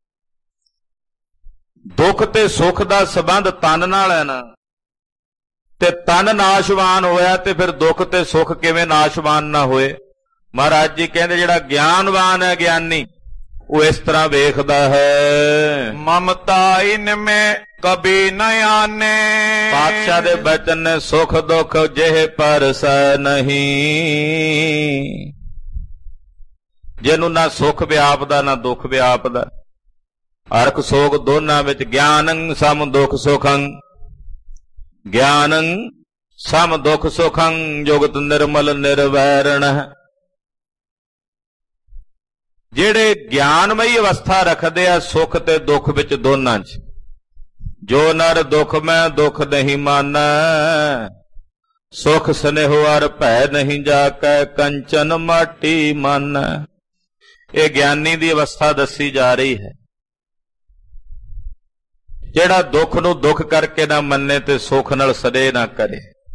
ਦੁੱਖ ਤੇ ਸੁੱਖ ਦਾ ਸੰਬੰਧ ਤਨ ਨਾਲ ਹੈ ਨਾ, ਤੇ ਤਨ ਨਾਸ਼ਵਾਨ ਹੋਇਆ ਤੇ ਫਿਰ ਦੁੱਖ ਤੇ ਸੁੱਖ ਕਿਵੇਂ ਨਾਸ਼ਵਾਨ ਨਾ ਹੋਏ। ਮਹਾਰਾਜ ਜੀ ਕਹਿੰਦੇ ਜਿਹੜਾ ਗਿਆਨਵਾਨ ਹੈ, ਗਿਆਨੀ, ਉਹ ਇਸ ਤਰ੍ਹਾਂ ਵੇਖਦਾ ਹੈ। ਮਮਤਾ ਇਨ ਮੈਂ ਕਬੀ ਨ ਆਨੇ। ਪਾਤਸ਼ਾਹ ਦੇ ਬਚਨ ਨੇ ਸੁਖ ਦੁੱਖ ਜਿਹੇ ਪਰਸੈ ਨਹੀਂ। ਜਿਹਨੂੰ ਨਾ ਸੁਖ ਵਿਆਪਦਾ ਨਾ ਦੁੱਖ ਵਿਆਪਦਾ। ਹਰਖ ਸੋਗ ਦੋਨਾਂ ਵਿੱਚ ਗਿਆਨੰ ਸਮ ਦੁੱਖ ਸੁਖੰ, ਗਿਆਨੰ ਸਮ ਦੁੱਖ ਸੁਖੰ ਜੁਗਤ ਨਿਰਮਲ ਨਿਰਵੈਰਣ। ਜਿਹੜੇ ਗਿਆਨਮਈ ਅਵਸਥਾ ਰੱਖਦੇ ਆ ਸੁੱਖ ਤੇ ਦੁੱਖ ਵਿੱਚ ਦੋਨਾਂ 'ਚ, ਜੋ ਨਰ ਦੁੱਖ ਮੈਂ ਦੁੱਖ ਨਹੀਂ ਮਾਨੈ, ਸੁਖ ਸਨੇਹੋ ਅਰ ਭੈ ਨਹੀਂ ਜਾਕੈ, ਕੰਚਨ ਮਾਟੀ ਮਨ। ਇਹ ਗਿਆਨੀ ਦੀ ਅਵਸਥਾ ਦੱਸੀ ਜਾ ਰਹੀ ਹੈ। ਜਿਹੜਾ ਦੁੱਖ ਨੂੰ ਦੁੱਖ ਕਰਕੇ ਨਾ ਮੰਨੇ ਤੇ ਸੁੱਖ ਨਾਲ ਸਦੇ ਨਾ ਕਰੇ।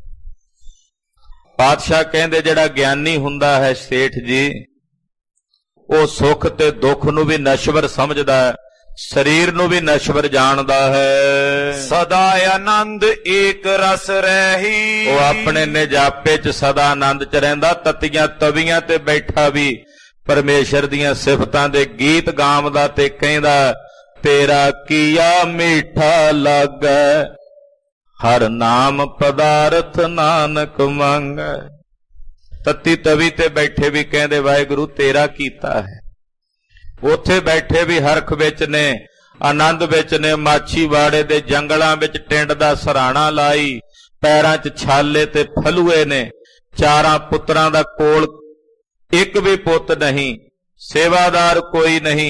ਪਾਤਸ਼ਾਹ ਕਹਿੰਦੇ ਜਿਹੜਾ ਗਿਆਨੀ ਹੁੰਦਾ ਹੈ ਸੇਠ ਜੀ, ਉਹ ਸੁੱਖ ਤੇ ਦੁੱਖ ਨੂੰ ਵੀ ਨਸ਼ਵਰ ਸਮਝਦਾ ਹੈ, ਸਰੀਰ ਨੂੰ ਵੀ ਨਸ਼ਵਰ ਜਾਣਦਾ ਹੈ। ਸਦਾ ਆਨੰਦ ਏਕ ਰਸ ਰਹੀ। ਉਹ ਆਪਣੇ ਨਿਜਾਪੇ 'ਚ ਸਦਾ ਆਨੰਦ 'ਚ ਰਹਿੰਦਾ। ਤਤੀਆਂ ਤਵੀਆਂ ਤੇ ਬੈਠਾ ਵੀ ਪਰਮੇਸ਼ਰ ਦੀਆਂ ਸਿਫਤਾਂ ਦੇ ਗੀਤ ਗਾਉਂਦਾ ਤੇ ਕਹਿੰਦਾ, ਤੇਰਾ ਕੀਆ ਮੀਠਾ ਲੱਗੈ, ਹਰ ਨਾਮ ਪਦਾਰਥ ਨਾਨਕ ਮੰਗੈ। ਤਤੀ ਤਵੀ ਤੇ ਬੈਠੇ ਵੀ ਕਹਿੰਦੇ ਵਾਹਿਗੁਰੂ ਤੇਰਾ ਕੀਤਾ ਹੈ। ਉੱਥੇ ਬੈਠੇ ਵੀ ਹਰਖ ਵਿੱਚ ਨੇ, ਆਨੰਦ ਵਿੱਚ ਨੇ, ਮਾਛੀਵਾੜੇ ਦੇ ਜੰਗਲਾਂ ਵਿੱਚ ਟਿੰਡ ਦਾ ਸਰਾਣਾ ਲਾਈ, ਪੈਰਾਂ 'ਚ ਛਾਲੇ ਤੇ ਫਲੂਏ ਨੇ। 4 ਪੁੱਤਰਾਂ ਦਾ ਕੋਲ ਇੱਕ ਵੀ ਪੁੱਤ ਨਹੀਂ, ਸੇਵਾਦਾਰ ਕੋਈ ਨਹੀਂ,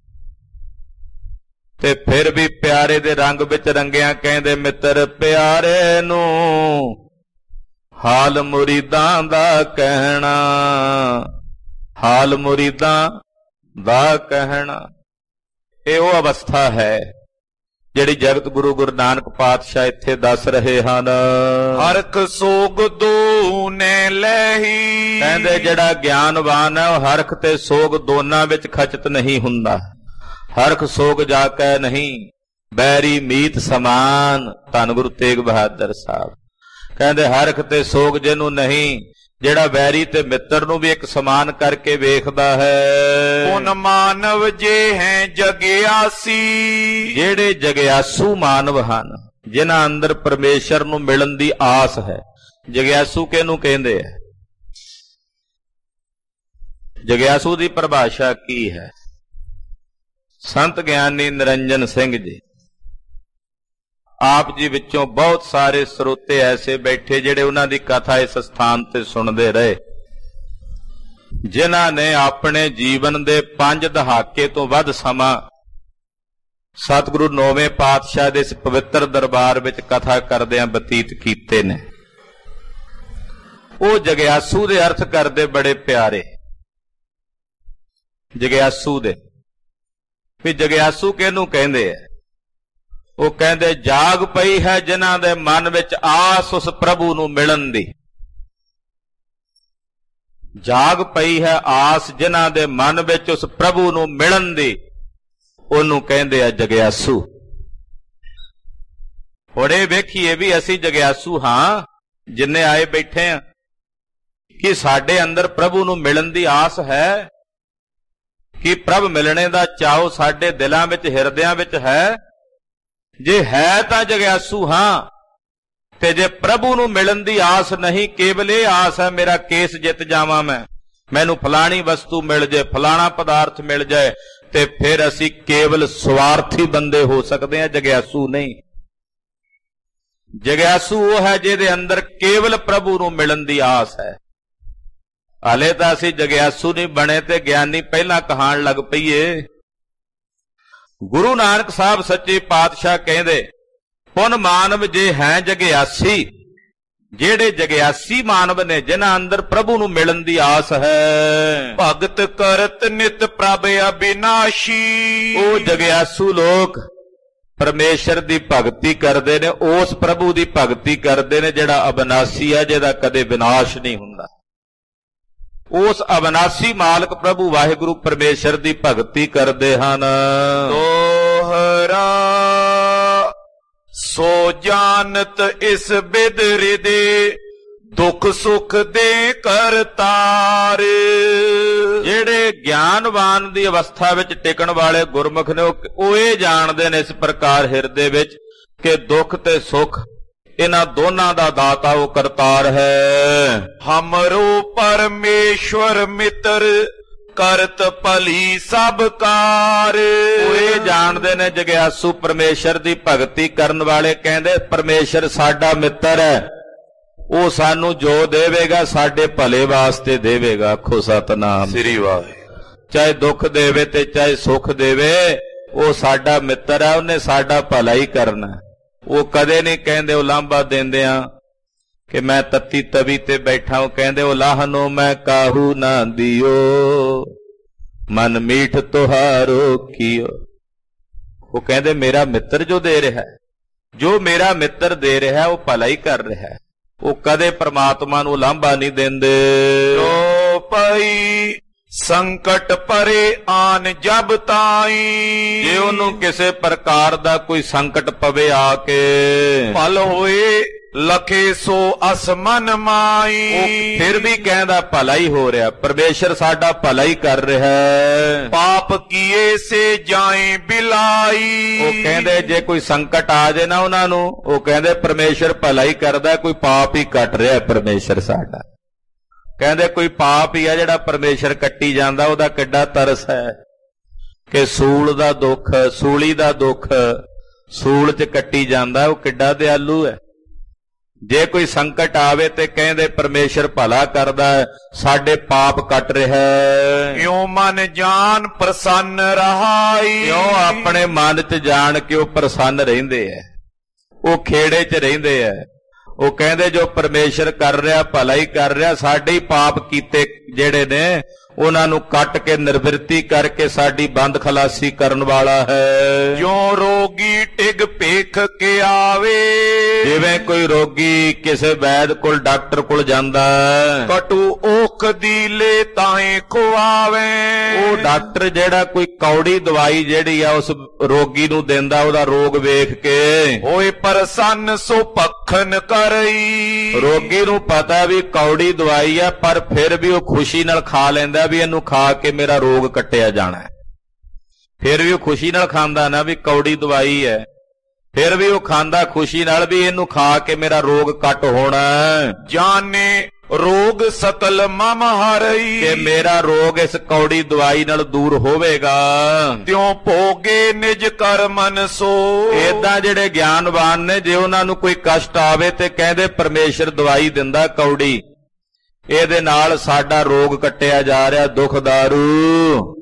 ਤੇ ਫਿਰ ਵੀ ਪਿਆਰੇ ਦੇ ਰੰਗ ਵਿੱਚ ਰੰਗਿਆ ਕਹਿੰਦੇ ਮਿੱਤਰ ਪਿਆਰੇ ਨੂੰ ਹਾਲ ਮੁਰੀਦਾਂ ਦਾ ਕਹਿਣਾ, ਹਾਲ ਮੁਰੀਦਾਂ ਦਾ ਕਹਿਣਾ। ਇਹ ਉਹ ਅਵਸਥਾ ਹੈ ਜਿਹੜੀ ਜਗਤ ਗੁਰੂ ਗੁਰੂ ਨਾਨਕ ਪਾਤਸ਼ਾਹ ਇੱਥੇ ਦੱਸ ਰਹੇ ਹਨ। ਹਰਖ ਸੋਗ ਦੋਨੇ ਲੈਹੀ। ਕਹਿੰਦੇ ਜਿਹੜਾ ਗਿਆਨਵਾਨ ਹੈ ਉਹ ਹਰਖ ਤੇ ਸੋਗ ਦੋਨਾਂ ਵਿੱਚ ਖਚਤ ਨਹੀਂ ਹੁੰਦਾ। ਹਰਖ ਸੋਗ ਜਾ ਕੇ ਨਹੀਂ, ਬੈਰੀ ਮੀਤ ਸਮਾਨ। ਧੰਨ ਗੁਰੂ ਤੇਗ ਬਹਾਦਰ ਸਾਹਿਬ ਕਹਿੰਦੇ ਹਰਖ ਤੇ ਸੋਗ ਜਿਹਨੂੰ ਨਹੀਂ, ਜਿਹੜਾ ਵੈਰੀ ਤੇ ਮਿੱਤਰ ਨੂੰ ਵੀ ਇੱਕ ਸਮਾਨ ਕਰਕੇ ਵੇਖਦਾ ਹੈ। ਉਨ ਮਾਨਵ ਜੇ ਹੈ ਜਗਿਆਸੀ। ਜਿਹੜੇ ਜਗਿਆਸੂ ਮਾਨਵ ਹਨ, ਜਿਨ੍ਹਾਂ ਅੰਦਰ ਪਰਮੇਸ਼ਰ ਨੂੰ ਮਿਲਣ ਦੀ ਆਸ ਹੈ। ਜਗਿਆਸੂ ਕਿਹਨੂੰ ਕਹਿੰਦੇ ਆ? ਜਗਿਆਸੂ ਦੀ ਪਰਿਭਾਸ਼ਾ ਕੀ ਹੈ? ਸੰਤ ਗਿਆਨੀ ਨਿਰੰਜਨ ਸਿੰਘ ਜੀ ਆਪ ਜੀ ਵਿੱਚੋਂ ਬਹੁਤ ਸਾਰੇ ਸਰੋਤੇ ਐਸੇ ਬੈਠੇ ਜਿਹੜੇ ਉਹਨਾਂ ਦੀ ਕਥਾ ਇਸ ਸਥਾਨ ਤੇ ਸੁਣਦੇ ਰਹੇ, ਜਿਨ੍ਹਾਂ ਨੇ ਆਪਣੇ ਜੀਵਨ ਦੇ 5 ਦਹਾਕੇ ਤੋਂ ਵੱਧ ਸਮਾਂ ਸਤਿਗੁਰੂ 9ਵੇਂ ਪਾਤਸ਼ਾਹ ਦੇ ਇਸ ਪਵਿੱਤਰ ਦਰਬਾਰ ਵਿੱਚ ਕਥਾ ਕਰਦਿਆਂ ਬਤੀਤ ਕੀਤੇ ਨੇ। ਉਹ ਜਗਿਆਸੂ ਦੇ ਅਰਥ ਕਰਦੇ ਬੜੇ ਪਿਆਰੇ। ਜਗਿਆਸੂ ਦੇ ਵੀ ਜਗਿਆਸੂ ਕਿਹਨੂੰ ਕਹਿੰਦੇ ਆ? ਉਹ ਕਹਿੰਦੇ ਜਾਗ ਪਈ ਹੈ ਜਿਨ੍ਹਾਂ ਦੇ ਮਨ ਵਿੱਚ ਆਸ ਉਸ ਪ੍ਰਭੂ ਨੂੰ ਮਿਲਣ ਦੀ। ਜਾਗ ਪਈ ਹੈ ਆਸ ਜਿਨ੍ਹਾਂ ਦੇ ਮਨ ਵਿੱਚ ਉਸ ਪ੍ਰਭੂ ਨੂੰ ਮਿਲਣ ਦੀ। ਉਹਨੂੰ ਕਹਿੰਦੇ ਆ ਜਗਿਆਸੂ। ਹੁਣ ਇਹ ਵੇਖੀਏ ਵੀ ਅਸੀਂ ਜਗਿਆਸੂ ਹਾਂ ਜਿੰਨੇ ਆਏ ਬੈਠੇ ਆ, ਕਿ ਸਾਡੇ ਅੰਦਰ ਪ੍ਰਭੂ ਨੂੰ ਮਿਲਣ ਦੀ ਆਸ ਹੈ, ਕਿ ਪ੍ਰਭ ਮਿਲਣੇ ਦਾ ਚਾਉ ਸਾਡੇ ਦਿਲਾਂ ਵਿੱਚ ਹਿਰਦਿਆਂ ਵਿੱਚ ਹੈ। ਜੇ ਹੈ ਤਾਂ ਜਗਿਆਸੂ ਹਾਂ, ਤੇ ਜੇ ਪ੍ਰਭੂ ਨੂੰ ਮਿਲਣ ਦੀ ਆਸ ਨਹੀਂ, ਕੇਵਲ ਇਹ ਆਸ ਹੈ ਮੇਰਾ ਕੇਸ ਜਿੱਤ ਜਾਵਾਂ ਮੈਂ, ਮੈਨੂੰ ਫਲਾਣੀ ਵਸਤੂ ਮਿਲ ਜਾਏ, ਫਲਾਣਾ ਪਦਾਰਥ ਮਿਲ ਜਾਏ, ਤੇ ਫਿਰ ਅਸੀਂ ਕੇਵਲ ਸਵਾਰਥੀ ਬੰਦੇ ਹੋ ਸਕਦੇ ਹਾਂ, ਜਗਿਆਸੂ ਨਹੀਂ। ਜਗਿਆਸੂ ਉਹ ਹੈ ਜਿਹਦੇ ਅੰਦਰ ਕੇਵਲ ਪ੍ਰਭੂ ਨੂੰ ਮਿਲਣ ਦੀ ਆਸ ਹੈ। ਹਾਲੇ ਤਾਂ ਅਸੀਂ ਜਗਿਆਸੂ ਨਹੀਂ ਬਣੇ ਤੇ ਗਿਆਨੀ ਪਹਿਲਾਂ ਕਹਾਣ ਲੱਗ ਪਈਏ। ਗੁਰੂ ਨਾਨਕ ਸਾਹਿਬ ਸੱਚੇ ਪਾਤਸ਼ਾਹ ਕਹਿੰਦੇ, ਪੁਨ ਮਾਨਵ ਜੇ ਹੈ ਜਗਿਆਸੀ, ਜਿਹੜੇ ਜਗਿਆਸੀ ਮਾਨਵ ਨੇ ਜਿਨ੍ਹਾਂ ਅੰਦਰ ਪ੍ਰਭੂ ਨੂੰ ਮਿਲਣ ਦੀ ਆਸ ਹੈ। ਭਗਤ ਕਰਤ ਨਿਤ ਪ੍ਰਭ ਅਬਿਨਾਸ਼ੀ, ਉਹ ਜਗਿਆਸੂ ਲੋਕ ਪਰਮੇਸ਼ਰ ਦੀ ਭਗਤੀ ਕਰਦੇ ਨੇ, ਉਸ ਪ੍ਰਭੂ ਦੀ ਭਗਤੀ ਕਰਦੇ ਨੇ ਜਿਹੜਾ ਅਬਿਨਾਸੀ ਹੈ, ਜਿਹਦਾ ਕਦੇ ਵਿਨਾਸ਼ ਨਹੀਂ ਹੁੰਦਾ। ਉਸ ਅਬਿਨਾਸੀ ਮਾਲਕ ਪ੍ਰਭੂ ਵਾਹਿਗੁਰੂ ਪਰਮੇਸ਼ਰ ਦੀ ਭਗਤੀ ਕਰਦੇ ਹਨ। ਦੋਹਰਾ ਸੋ ਜਾਣਤ ਇਸ ਬਿਦ ਹਿਰਦੇ, ਦੁੱਖ ਸੁਖ ਦੇ ਕਰਤਾਰ। ਜਿਹੜੇ ਗਿਆਨਵਾਨ ਦੀ ਅਵਸਥਾ ਵਿੱਚ ਟਿਕਣ ਵਾਲੇ ਗੁਰਮੁਖ ਨੇ, ਉਹ ਇਹ ਜਾਣਦੇ ਨੇ ਇਸ ਪ੍ਰਕਾਰ ਹਿਰਦੇ ਵਿੱਚ ਕਿ ਦੁੱਖ ਤੇ ਸੁਖ ਇਹਨਾਂ ਦੋਨਾਂ ਦਾ ਦਾਤਾ ਉਹ ਕਰਤਾਰ ਹੈ। ਹਮਰੋ ਪਰਮੇਸ਼ਵਰ ਮਿੱਤਰ, ਕਰਤ ਭਲੀ ਸਭ ਕਾਰ। ਉਹ ਇਹ ਜਾਣਦੇ ਨੇ ਜਗਿਆਸੂ ਪਰਮੇਸ਼ਰ ਦੀ ਭਗਤੀ ਕਰਨ ਵਾਲੇ, ਕਹਿੰਦੇ ਪਰਮੇਸ਼ਰ ਸਾਡਾ ਮਿੱਤਰ ਹੈ, ਉਹ ਸਾਨੂੰ ਜੋ ਦੇਵੇਗਾ ਸਾਡੇ ਭਲੇ ਵਾਸਤੇ ਦੇਵੇਗਾ। ਆਖੋ ਸਤਨਾਮ ਸ੍ਰੀ ਵਾਹਿਗੁਰੂ। ਚਾਹੇ ਦੁੱਖ ਦੇਵੇ ਤੇ ਚਾਹੇ ਸੁੱਖ ਦੇਵੇ, ਉਹ ਸਾਡਾ ਮਿੱਤਰ ਹੈ, ਉਹਨੇ ਸਾਡਾ ਭਲਾ ਹੀ ਕਰਨਾ। ਉਹ ਕਦੇ ਨਹੀਂ ਕਹਿੰਦੇ ਉਲਾਂਭਾ ਦਿੰਦੇ ਆ ਕਿ ਮੈਂ ਤੱਤੀ ਤਵੀ ਤੇ ਬੈਠਾ, ਉਹ ਕਹਿੰਦੇ ਉਹ ਲਾਹਨੋ ਮੈਂ ਕਾਹੂ ਨਾ ਦਿਓ, ਮਨ ਮੀਠ ਤੁਹਾਰੋ ਕੀਓ। ਉਹ ਕਹਿੰਦੇ ਮੇਰਾ ਮਿੱਤਰ ਜੋ ਦੇ ਰਿਹਾ, ਜੋ ਮੇਰਾ ਮਿੱਤਰ ਦੇ ਰਿਹਾ ਉਹ ਭਲਾ ਹੀ ਕਰ ਰਿਹਾ। ਉਹ ਕਦੇ ਪ੍ਰਮਾਤਮਾ ਨੂੰ ਉਲਾਂਭਾ ਨਹੀਂ ਦਿੰਦੇ। ਜੋ ਪਈ ਸੰਕਟ ਪਰੇ ਆਨ ਜਬ ਤਾਈ, ਜੇ ਉਹਨੂੰ ਕਿਸੇ ਪ੍ਰਕਾਰ ਦਾ ਕੋਈ ਸੰਕਟ ਪਵੇ ਆ ਕੇ, ਭਲ ਹੋਏ ਲਖੇ ਸੋ ਅਸਮਨ ਮਾਈ। ਉਹ ਫਿਰ ਵੀ ਕਹਿੰਦਾ ਭਲਾ ਹੀ ਹੋ ਰਿਹਾ, ਪਰਮੇਸ਼ਰ ਸਾਡਾ ਭਲਾ ਹੀ ਕਰ ਰਿਹਾ ਹੈ। ਪਾਪ ਕੀਏ ਸੇ ਜਾਏ ਬਿਲਾਈ। ਉਹ ਕਹਿੰਦੇ ਜੇ ਕੋਈ ਸੰਕਟ ਆ ਜਾਏ ਨਾ ਉਹਨਾਂ ਨੂੰ, ਉਹ ਕਹਿੰਦੇ ਪਰਮੇਸ਼ਰ ਭਲਾ ਹੀ ਕਰਦਾ, ਕੋਈ ਪਾਪ ਹੀ ਕੱਟ ਰਿਹਾ ਪਰਮੇਸ਼ਰ ਸਾਡਾ। ਕਹਿੰਦੇ ਕੋਈ ਪਾਪ ਹੀ ਆ ਜਿਹੜਾ ਪਰਮੇਸ਼ਰ ਕੱਟੀ ਜਾਂਦਾ, ਉਹਦਾ ਕਿੱਡਾ ਤਰਸ ਹੈ ਕਿ ਸੂਲ ਦਾ ਦੁੱਖ, ਸੂਲੀ ਦਾ ਦੁੱਖ ਸੂਲ 'ਚ ਕੱਟੀ ਜਾਂਦਾ, ਉਹ ਕਿੱਡਾ ਦਿਆਲੂ ਹੈ। ਜੇ ਕੋਈ ਸੰਕਟ ਆਵੇ ਤੇ ਕਹਿੰਦੇ ਪਰਮੇਸ਼ਰ ਭਲਾ ਕਰਦਾ, ਸਾਡੇ ਪਾਪ ਕੱਟ ਰਿਹਾ। ਇਉਂ ਮਨ ਜਾਨ ਪ੍ਰਸੰਨ ਰਹਾਈ। ਇਉਂ ਆਪਣੇ ਮਨ 'ਚ ਜਾਣ ਕੇ ਉਹ ਪ੍ਰਸੰਨ ਰਹਿੰਦੇ ਐ, ਉਹ ਖੇੜੇ 'ਚ ਰਹਿੰਦੇ ਐ। ਉਹ ਕਹਿੰਦੇ ਜੋ ਪਰਮੇਸ਼ਰ ਕਰ ਰਿਹਾ ਭਲਾ ਹੀ ਕਰ ਰਿਹਾ, ਸਾਡੇ ਹੀ ਪਾਪ ਕੀਤੇ ਜਿਹੜੇ ਨੇ ਉਹਨਾਂ ਨੂੰ ਕੱਟ ਕੇ ਨਿਰਵਿਰਤੀ ਕਰਕੇ ਸਾਡੀ ਬੰਦ ਖਲਾਸੀ ਕਰਨ ਵਾਲਾ ਹੈ। ਜਿਉਂ ਰੋਗੀ ਟਿਗ ਭੇਖ ਕੇ ਆਵੇ, ਜਿਵੇਂ ਕੋਈ ਰੋਗੀ ਕਿਸੇ ਵੈਦ ਕੋਲ ਡਾਕਟਰ ਕੋਲ ਜਾਂਦਾ, ਕਟੂ ਔਖ ਦੀ ਲੈ ਤਾਏ ਖਵਾਵੇ। ਉਹ ਡਾਕਟਰ ਜਿਹੜਾ ਕੋਈ ਕੌੜੀ ਦਵਾਈ ਜਿਹੜੀ ਆ ਉਸ ਰੋਗੀ ਨੂੰ ਦਿੰਦਾ, ਉਹਦਾ ਰੋਗ ਵੇਖ ਕੇ ਹੋਏ ਪ੍ਰਸੰਨ ਸੋ ਭਖਨ ਕਰਈ। ਰੋਗੀ ਨੂੰ ਪਤਾ ਵੀ ਕੌੜੀ ਦਵਾਈ ਆ, ਪਰ ਫਿਰ ਵੀ ਉਹ ਖੁਸ਼ੀ ਨਾਲ ਖਾ ਲੈਂਦਾ ਵੀ ਇਹਨੂੰ ਖਾ ਕੇ ਮੇਰਾ ਰੋਗ ਕੱਟਿਆ ਜਾਣਾ। ਫਿਰ ਵੀ ਉਹ ਖੁਸ਼ੀ ਨਾਲ ਖਾਂਦਾ ਨਾ ਵੀ ਕੌੜੀ ਦਵਾਈ ਹੈ, ਫਿਰ ਵੀ ਉਹ ਖਾਂਦਾ ਖੁਸ਼ੀ ਨਾਲ ਵੀ ਇਹਨੂੰ ਖਾ ਕੇ ਮੇਰਾ ਰੋਗ ਕੱਟ ਹੋਣਾ। ਜਾਣੇ ਰੋਗ ਸਕਲ ਮਮ ਹਰਈ, ਕਿ ਮੇਰਾ ਰੋਗ ਇਸ ਕੌੜੀ ਦਵਾਈ ਨਾਲ ਦੂਰ ਹੋਵੇਗਾ। ਤਿਉ ਭੋਗੇ ਨਿਜ ਕਰਮਨ ਸੋ। ਏਦਾਂ ਜਿਹੜੇ ਗਿਆਨਵਾਨ ਨੇ, ਜੇ ਉਹਨਾਂ ਨੂੰ ਕੋਈ ਕਸ਼ਟ ਆਵੇ ਤੇ ਕਹਿੰਦੇ ਪਰਮੇਸ਼ਰ ਦਵਾਈ ਦਿੰਦਾ ਕੌੜੀ, ਇਹਦੇ ਨਾਲ ਸਾਡਾ ਰੋਗ ਕੱਟਿਆ ਜਾ ਰਿਹਾ, ਦੁੱਖ ਦਾਰੂ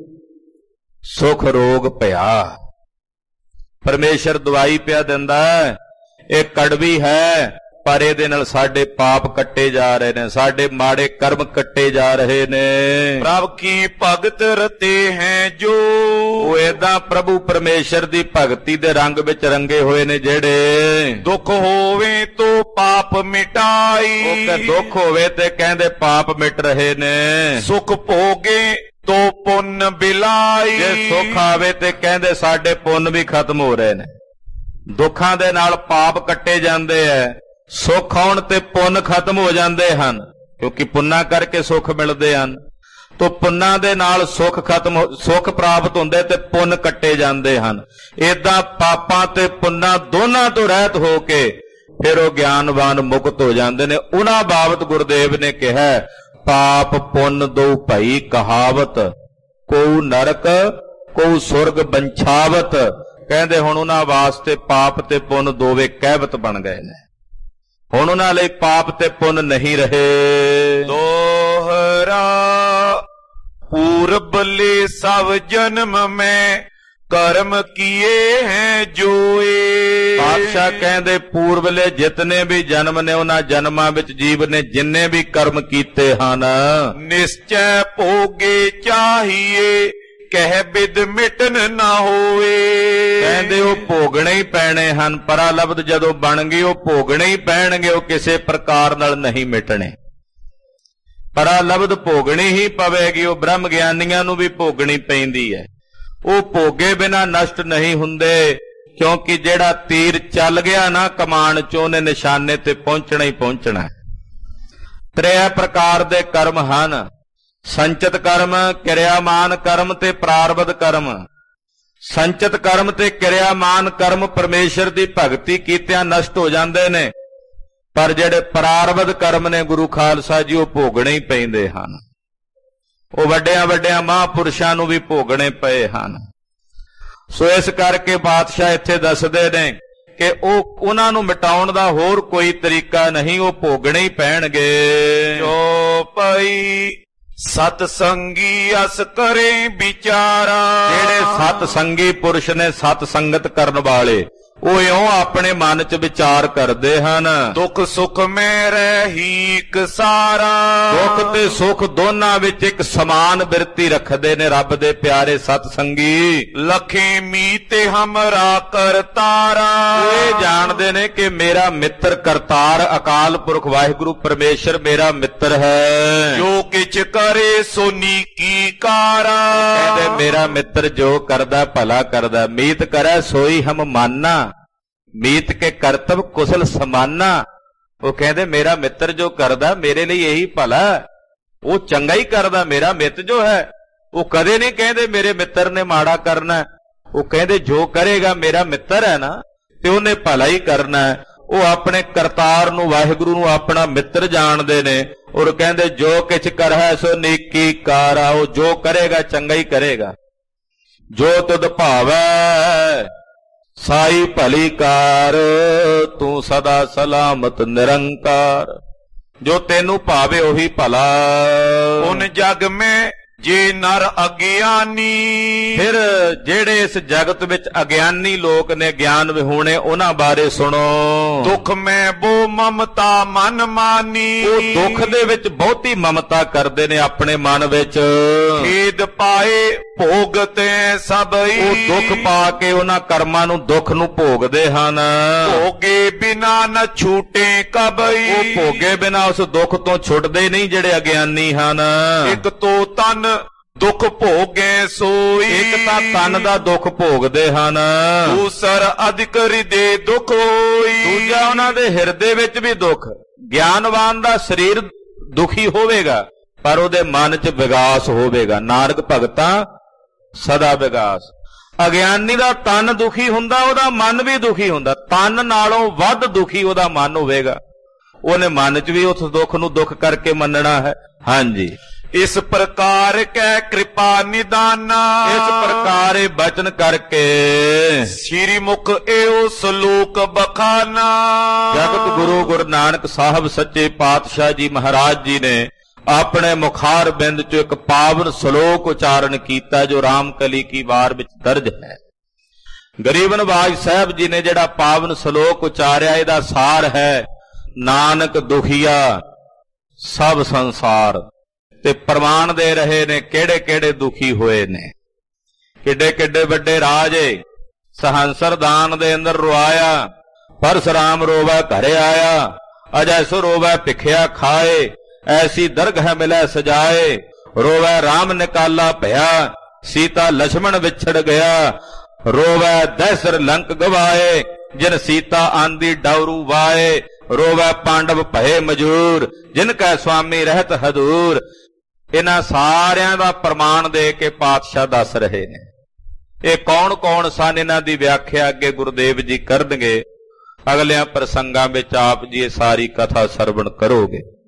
ਸੁਖ ਰੋਗ ਭਇਆ। ਪਰਮੇਸ਼ਰ ਦਵਾਈ ਪਿਆ ਦਿੰਦਾ, ਇਹ ਕੜਵੀ ਹੈ ਪਰ ਇਹਦੇ ਨਾਲ ਸਾਡੇ ਪਾਪ ਕੱਟੇ ਜਾ ਰਹੇ ਨੇ, ਸਾਡੇ ਮਾੜੇ ਕਰਮ ਕੱਟੇ ਜਾ ਰਹੇ ਨੇ। ਪ੍ਰਭ ਕੀ ਭਗਤ ਰਤੇ ਹੈ ਜੋ। ਉਹ ਏਦਾਂ ਪ੍ਰਭੂ ਪਰਮੇਸ਼ਰ ਦੀ ਭਗਤੀ ਦੇ ਰੰਗ ਵਿੱਚ ਰੰਗੇ ਹੋਏ ਨੇ ਜਿਹੜੇ। ਦੁੱਖ ਹੋਵੇ ਤੋ ਪਾਪ ਮਿਟਾਈ। ਉਹ ਦੁੱਖ ਹੋਵੇ ਤੇ ਕਹਿੰਦੇ ਪਾਪ ਮਿਟ ਰਹੇ ਨੇ। ਸੁਖ ਭੋਗੇ ਤੋ ਪੁੰਨ ਬਿਲਾਈ। ਜੇ ਸੁੱਖ ਆਵੇ ਤੇ ਕਹਿੰਦੇ ਸਾਡੇ ਪੁੰਨ ਵੀ ਖਤਮ ਹੋ ਰਹੇ ਨੇ। ਦੁੱਖਾਂ ਦੇ ਨਾਲ ਪਾਪ ਕੱਟੇ ਜਾਂਦੇ ਐ, ਸੁੱਖ ਆਉਣ ਤੇ ਪੁੰਨ ਖਤਮ ਹੋ ਜਾਂਦੇ ਹਨ, ਕਿਉਂਕਿ ਪੁੰਨਾਂ ਕਰਕੇ ਸੁੱਖ ਮਿਲਦੇ ਹਨ। ਤੋ ਪੁੰਨਾਂ ਦੇ ਨਾਲ ਸੁੱਖ ਪ੍ਰਾਪਤ ਹੁੰਦੇ ਤੇ ਪੁੰਨ ਕੱਟੇ ਜਾਂਦੇ ਹਨ। ਏਦਾਂ ਪਾਪਾਂ ਤੇ ਪੁੰਨਾਂ ਦੋਨਾਂ ਤੋਂ ਰਹਿਤ ਹੋ ਕੇ ਫਿਰ ਉਹ ਗਿਆਨਵਾਨ ਮੁਕਤ ਹੋ ਜਾਂਦੇ ਨੇ। ਉਹਨਾਂ ਬਾਬਤ ਗੁਰਦੇਵ ਨੇ ਕਿਹਾ, ਪਾਪ ਪੁੰਨ ਦੋ ਭਈ ਕਹਾਵਤ, ਕੋਉ ਨਰਕ ਕੋਉ ਸੁਰਗ ਬੰਛਾਵਤ। ਕਹਿੰਦੇ ਹੁਣ ਉਹਨਾਂ ਵਾਸਤੇ ਪਾਪ ਤੇ ਪੁੰਨ ਦੋਵੇਂ ਕਹਿਵਤ ਬਣ ਗਏ ਨੇ। ਹੁਣ ਉਹਨਾਂ ਲਈ ਪਾਪ ਤੇ ਪੁੰਨ ਨਹੀਂ ਰਹੇ। ਦੋਹਰਾ ਪੂਰਬਲੇ ਸਭ ਜਨਮ ਮੈਂ ਕਰਮ ਕੀਏ ਹੈ ਜੋਏ। ਪਾਤਸ਼ਾਹ ਕਹਿੰਦੇ ਪੂਰਬਲੇ ਜਿਤਨੇ ਵੀ ਜਨਮ ਨੇ ਉਹਨਾਂ ਜਨਮਾਂ ਵਿੱਚ ਜੀਵ ਨੇ ਜਿੰਨੇ ਵੀ ਕਰਮ ਕੀਤੇ ਹਨ, ਨਿਸ਼ਚੈ ਭੋਗੇ ਚਾਹੀਏ ਕਹਿ ਬਿਦ ਮਿਟਨ ਨਾ ਹੋਏ। ਕਹਿੰਦੇ ਉਹ ਭੋਗਣੇ ਹੀ ਪੈਣੇ ਹਨ। ਪਰਾਲਬਧ ਜਦੋਂ ਬਣ ਗਏ ਉਹ ਭੋਗਣੇ ਹੀ ਪੈਣਗੇ, ਉਹ ਕਿਸੇ ਪ੍ਰਕਾਰ ਨਾਲ ਨਹੀਂ ਮਿਟਣੇ। ਪਰਾਲਬਧ ਭੋਗਣੀ ਹੀ ਪਵੇਗੀ। ਉਹ ਬ੍ਰਹਮ ਗਿਆਨੀਆਂ ਨੂੰ ਵੀ ਭੋਗਣੀ ਪੈਂਦੀ ਹੈ। ਉਹ ਭੋਗੇ ਬਿਨਾਂ ਨਸ਼ਟ ਨਹੀਂ ਹੁੰਦੇ, ਕਿਉਂਕਿ ਜਿਹੜਾ ਤੀਰ ਚੱਲ ਗਿਆ ਨਾ ਕਮਾਨ ਚ, ਉਹਨੇ ਨਿਸ਼ਾਨੇ ਤੇ ਪਹੁੰਚਣਾ ਹੀ ਪਹੁੰਚਣਾ। 3 ਪ੍ਰਕਾਰ ਦੇ ਕਰਮ ਹਨ, ਸੰਚਿਤ ਕਰਮ, ਕਿਰਿਆਮਾਨ ਕਰਮ ਤੇ ਪ੍ਰਾਰਬਧ ਕਰਮ। ਸੰਚਿਤ ਕਰਮ ਤੇ ਕਿਰਿਆਮਾਨ ਕਰਮ ਪਰਮੇਸ਼ਰ ਦੀ ਭਗਤੀ ਕੀਤਿਆਂ ਨਸ਼ਟ ਹੋ ਜਾਂਦੇ ਨੇ, ਪਰ ਜਿਹੜੇ ਪ੍ਰਾਰਬਧ ਕਰਮ ਨੇ ਗੁਰੂ ਖਾਲਸਾ ਜੀ ਉਹ ਭੋਗਣੇ ਹੀ ਪੈਂਦੇ ਹਨ। ਉਹ ਵੱਡਿਆਂ ਵੱਡਿਆਂ ਮਹਾਂਪੁਰਸ਼ਾਂ ਨੂੰ ਵੀ ਭੋਗਣੇ ਪਏ ਹਨ। ਸੋ ਇਸ ਕਰਕੇ ਬਾਦਸ਼ਾਹ ਇੱਥੇ ਦੱਸਦੇ ਨੇ ਕਿ ਉਹਨਾਂ ਨੂੰ ਮਿਟਾਉਣ ਦਾ ਹੋਰ ਕੋਈ ਤਰੀਕਾ ਨਹੀਂ, ਉਹ ਭੋਗਣੇ ਹੀ ਪੈਣਗੇ। ਜੋ ਪਈ ਸਤ ਸੰਗੀ ਅਸ ਕਰੇ ਵਿਚਾਰਾ। ਜਿਹੜੇ ਸਤ ਸੰਗੀ ਪੁਰਸ਼ ਨੇ, ਸਤ ਸੰਗਤ ਕਰਨ ਵਾਲੇ, ਉਹ ਇਉਂ ਆਪਣੇ ਮਨ ਚ ਵਿਚਾਰ ਕਰਦੇ ਹਨ। ਦੁੱਖ ਸੁੱਖ ਮੈਂ ਰਹੀ ਇੱਕ ਸਾਰਾ। ਦੁੱਖ ਤੇ ਸੁੱਖ ਦੋਨਾਂ ਵਿੱਚ ਇੱਕ ਸਮਾਨ ਬਿਰਤੀ ਰੱਖਦੇ ਨੇ ਰੱਬ ਦੇ ਪਿਆਰੇ ਸਤ ਸੰਗੀ। ਲਖੇ ਮੀਤੇ ਹਮਰਾ ਕਰਤਾਰਾ। ਇਹ ਜਾਣਦੇ ਨੇ ਕਿ ਮੇਰਾ ਮਿੱਤਰ ਕਰਤਾਰ ਅਕਾਲ ਪੁਰਖ ਵਾਹਿਗੁਰੂ ਪਰਮੇਸ਼ਰ ਮੇਰਾ ਮਿੱਤਰ ਹੈ। ਜੋ ਕਿਛ ਕਰੇ ਸੋ ਨੀਕੀ ਕਾਰਾ। ਕਹਿੰਦੇ ਮੇਰਾ ਮਿੱਤਰ ਜੋ ਕਰਦਾ ਭਲਾ ਕਰਦਾ। ਮੀਤ ਕਰੈ ਸੋਈ ਹਮ ਮਾਨਾ, ਮੀਤ ਕੇ ਕਰਤਵ ਕੁਸਲ ਸਮਾਨਾ। ਉਹ ਕਹਿੰਦੇ ਮੇਰਾ ਮਿੱਤਰ ਜੋ ਕਰਦਾ ਮੇਰੇ ਲਈ ਇਹੀ ਭਲਾ, ਉਹ ਚੰਗਾ ਹੀ ਕਰਦਾ। ਮੇਰਾ ਮਿੱਤ ਜੋ ਹੈ ਉਹ ਕਦੇ ਨਹੀਂ ਕਹਿੰਦੇ ਮੇਰੇ ਮਿੱਤਰ ਨੇ ਮਾੜਾ ਕਰਨਾ। ਉਹ ਕਹਿੰਦੇ ਜੋ ਕਰੇਗਾ ਮੇਰਾ ਮਿੱਤਰ ਹੈ ਨਾ ਤੇ ਉਹਨੇ ਭਲਾ ਹੀ ਕਰਨਾ। ਉਹ ਆਪਣੇ ਕਰਤਾਰ ਨੂੰ, ਵਾਹਿਗੁਰੂ ਨੂੰ ਆਪਣਾ ਮਿੱਤਰ ਜਾਣਦੇ ਨੇ। ਔਰ ਕਹਿੰਦੇ ਜੋ ਕਿਛ ਕਰਹਿ ਸੋ ਨੀਕੀ ਕਾਰਾ। ਉਹ ਜੋ ਕਰੇਗਾ ਚੰਗਾ ਹੀ ਕਰੇਗਾ। ਜੋ ਤੁਧ ਭਾਵੈ ਸਾਈ ਭਲੀ ਕਾਰ, ਤੂੰ ਸਦਾ ਸਲਾਮਤ ਨਿਰੰਕਾਰ। ਜੋ ਤੈਨੂੰ ਭਾਵੇ ਉਹੀ ਭਲਾ। ਉਨ ਜਗ ਮੈਂ ਜੇ ਨਰ ਅਗਿਆਨੀ। ਫਿਰ ਜਿਹੜੇ ਇਸ ਜਗਤ ਵਿੱਚ ਅਗਿਆਨੀ ਲੋਕ ਨੇ, ਗਿਆਨ ਵਿਹੂਣੇ, ਉਹਨਾਂ ਬਾਰੇ ਸੁਣੋ। ਦੁੱਖ ਮੈਂ ਬੋ ਮਮਤਾ ਮਨ ਮਾਨੀ। ਉਹ ਦੁੱਖ ਦੇ ਵਿੱਚ ਬਹੁਤੀ ਮਮਤਾ ਕਰਦੇ ਨੇ ਆਪਣੇ ਮਨ ਵਿੱਚ। ਖੇਦ ਪਾਏ ਭੋਗਤੇ ਸਭਈ। ਉਹ ਦੁੱਖ ਪਾ ਕੇ ਉਹਨਾਂ ਕਰਮਾਂ ਨੂੰ, ਦੁੱਖ ਨੂੰ ਭੋਗਦੇ ਹਨ। ਭੋਗੇ ਬਿਨਾ ਨ ਛੂਟੇ ਕਬਈ। ਉਹ ਭੋਗੇ ਬਿਨਾ ਉਸ ਦੁੱਖ ਤੋਂ ਛੁੱਟਦੇ ਨਹੀਂ ਜਿਹੜੇ ਅਗਿਆਨੀ ਹਨ। ਇੱਕ ਤੋਂ ਤਨ ਦੁੱਖ ਭੋਗੇ ਸੋਈ। ਇੱਕ ਤਾਂ ਤਨ ਦਾ ਦੁੱਖ ਭੋਗਦੇ ਹਨ, ਦੂਸਰ ਅਧਿਕ ਹਿਰਦੇ ਦੁੱਖ ਹੋਈ। ਦੂਜਾ ਉਹਨਾਂ ਦੇ ਹਿਰਦੇ ਵਿੱਚ ਵੀ ਦੁੱਖ। ਗਿਆਨਵਾਨ ਦਾ ਸਰੀਰ ਦੁਖੀ ਹੋਵੇਗਾ ਪਰ ਉਹਦੇ ਮਨ 'ਚ ਵਿਗਾਸ ਹੋਵੇਗਾ। ਨਾਨਕ ਭਗਤਾਂ ਸਦਾ ਵਿਗਾਸ। ਅਗਿਆਨੀ ਦਾ ਤਨ ਦੁਖੀ ਹੁੰਦਾ, ਉਹਦਾ ਮਨ ਵੀ ਦੁਖੀ ਹੁੰਦਾ। ਤਨ ਨਾਲੋਂ ਵੱਧ ਦੁਖੀ ਉਹਦਾ ਮਨ ਹੋਵੇਗਾ। ਉਹਨੇ ਮਨ 'ਚ ਵੀ ਉਸ ਦੁੱਖ ਨੂੰ ਦੁੱਖ ਕਰਕੇ ਮੰਨਣਾ ਹੈ। ਹਾਂਜੀ, ਇਸ ਪ੍ਰਕਾਰ ਕੈ ਕਿਰਪਾ ਨਿਦਾਨਾ। ਇਸ ਪ੍ਰਕਾਰ ਇਹ ਬਚਨ ਕਰਕੇ ਸ੍ਰੀ ਮੁਖ ਏਉ ਸਲੋਕ ਬਖਾਨਾ। ਜਗਤ ਗੁਰੂ ਗੁਰੂ ਨਾਨਕ ਸਾਹਿਬ ਸੱਚੇ ਪਾਤਸ਼ਾਹ ਜੀ ਮਹਾਰਾਜ ਜੀ ਨੇ ਆਪਣੇ ਮੁਖਾਰ ਬਿੰਦ ਚੋਂ ਇੱਕ ਪਾਵਨ ਸ਼ਲੋਕ ਉਚਾਰਨ ਕੀਤਾ ਜੋ ਰਾਮਕਲੀ ਕੀ ਵਾਰ ਵਿੱਚ ਦਰਜ ਹੈ। ਗਰੀਬ ਨਵਾਜ ਸਾਹਿਬ ਜੀ ਨੇ ਜਿਹੜਾ ਪਾਵਨ ਸ਼ਲੋਕ ਉਚਾਰਿਆ, ਇਹਦਾ ਸਾਰ ਹੈ ਨਾਨਕ ਦੁਖੀਆ ਸਭ ਸੰਸਾਰ। ਤੇ ਪ੍ਰਮਾਣ ਦੇ ਰਹੇ ਨੇ ਕਿਹੜੇ ਕਿਹੜੇ ਦੁਖੀ ਹੋਏ ਨੇ। ਕਿੱਡੇ ਕਿੱਡੇ ਵੱਡੇ ਰਾਜੇ। ਸਹੰਸਰ ਦਾਨ ਦੇ ਅੰਦਰ ਰੁਆਇਆ, ਪਰਸਰਾਮ ਰੋਵੈ ਘਰੇ ਆਇਆ। ਅਜੈ ਸੋ ਰੋਵੈ ਭਿਖਿਆ ਖਾਏ, ਐਸੀ ਦਰਗਹ ਮਿਲੈ ਸਜਾਏ। ਰੋਵੈ ਰਾਮ ਨਿਕਾਲਾ ਭਇਆ, ਸੀਤਾ ਲਛਮਣ ਵਿਛੜ ਗਿਆ। ਰੋਵੈ ਦਹਿਸਰ ਲੰਕ ਗਵਾਏ, ਜਿਨ ਸੀਤਾ ਆਂਦੀ ਡਾਉਰੂ ਵਾਏ। ਰੋਵੈ ਪਾਂਡਵ ਭਏ ਮਜੂਰ, ਜਿਨ ਕੈ ਸੁਆਮੀ ਰਹਿਤ ਹਦੂਰ। ਇਹਨਾਂ ਸਾਰਿਆਂ ਦਾ ਪ੍ਰਮਾਣ ਦੇ ਕੇ ਪਾਤਸ਼ਾਹ ਦੱਸ ਰਹੇ ਨੇ। ਇਹ ਕੌਣ ਕੌਣ ਸਨ, ਇਹਨਾਂ ਦੀ ਵਿਆਖਿਆ ਅੱਗੇ ਗੁਰਦੇਵ ਜੀ ਕਰਨਗੇ। ਅਗਲਿਆਂ ਪ੍ਰਸੰਗਾਂ ਵਿੱਚ ਆਪ ਜੀ ਇਹ ਸਾਰੀ ਕਥਾ ਸਰਵਣ ਕਰੋਗੇ।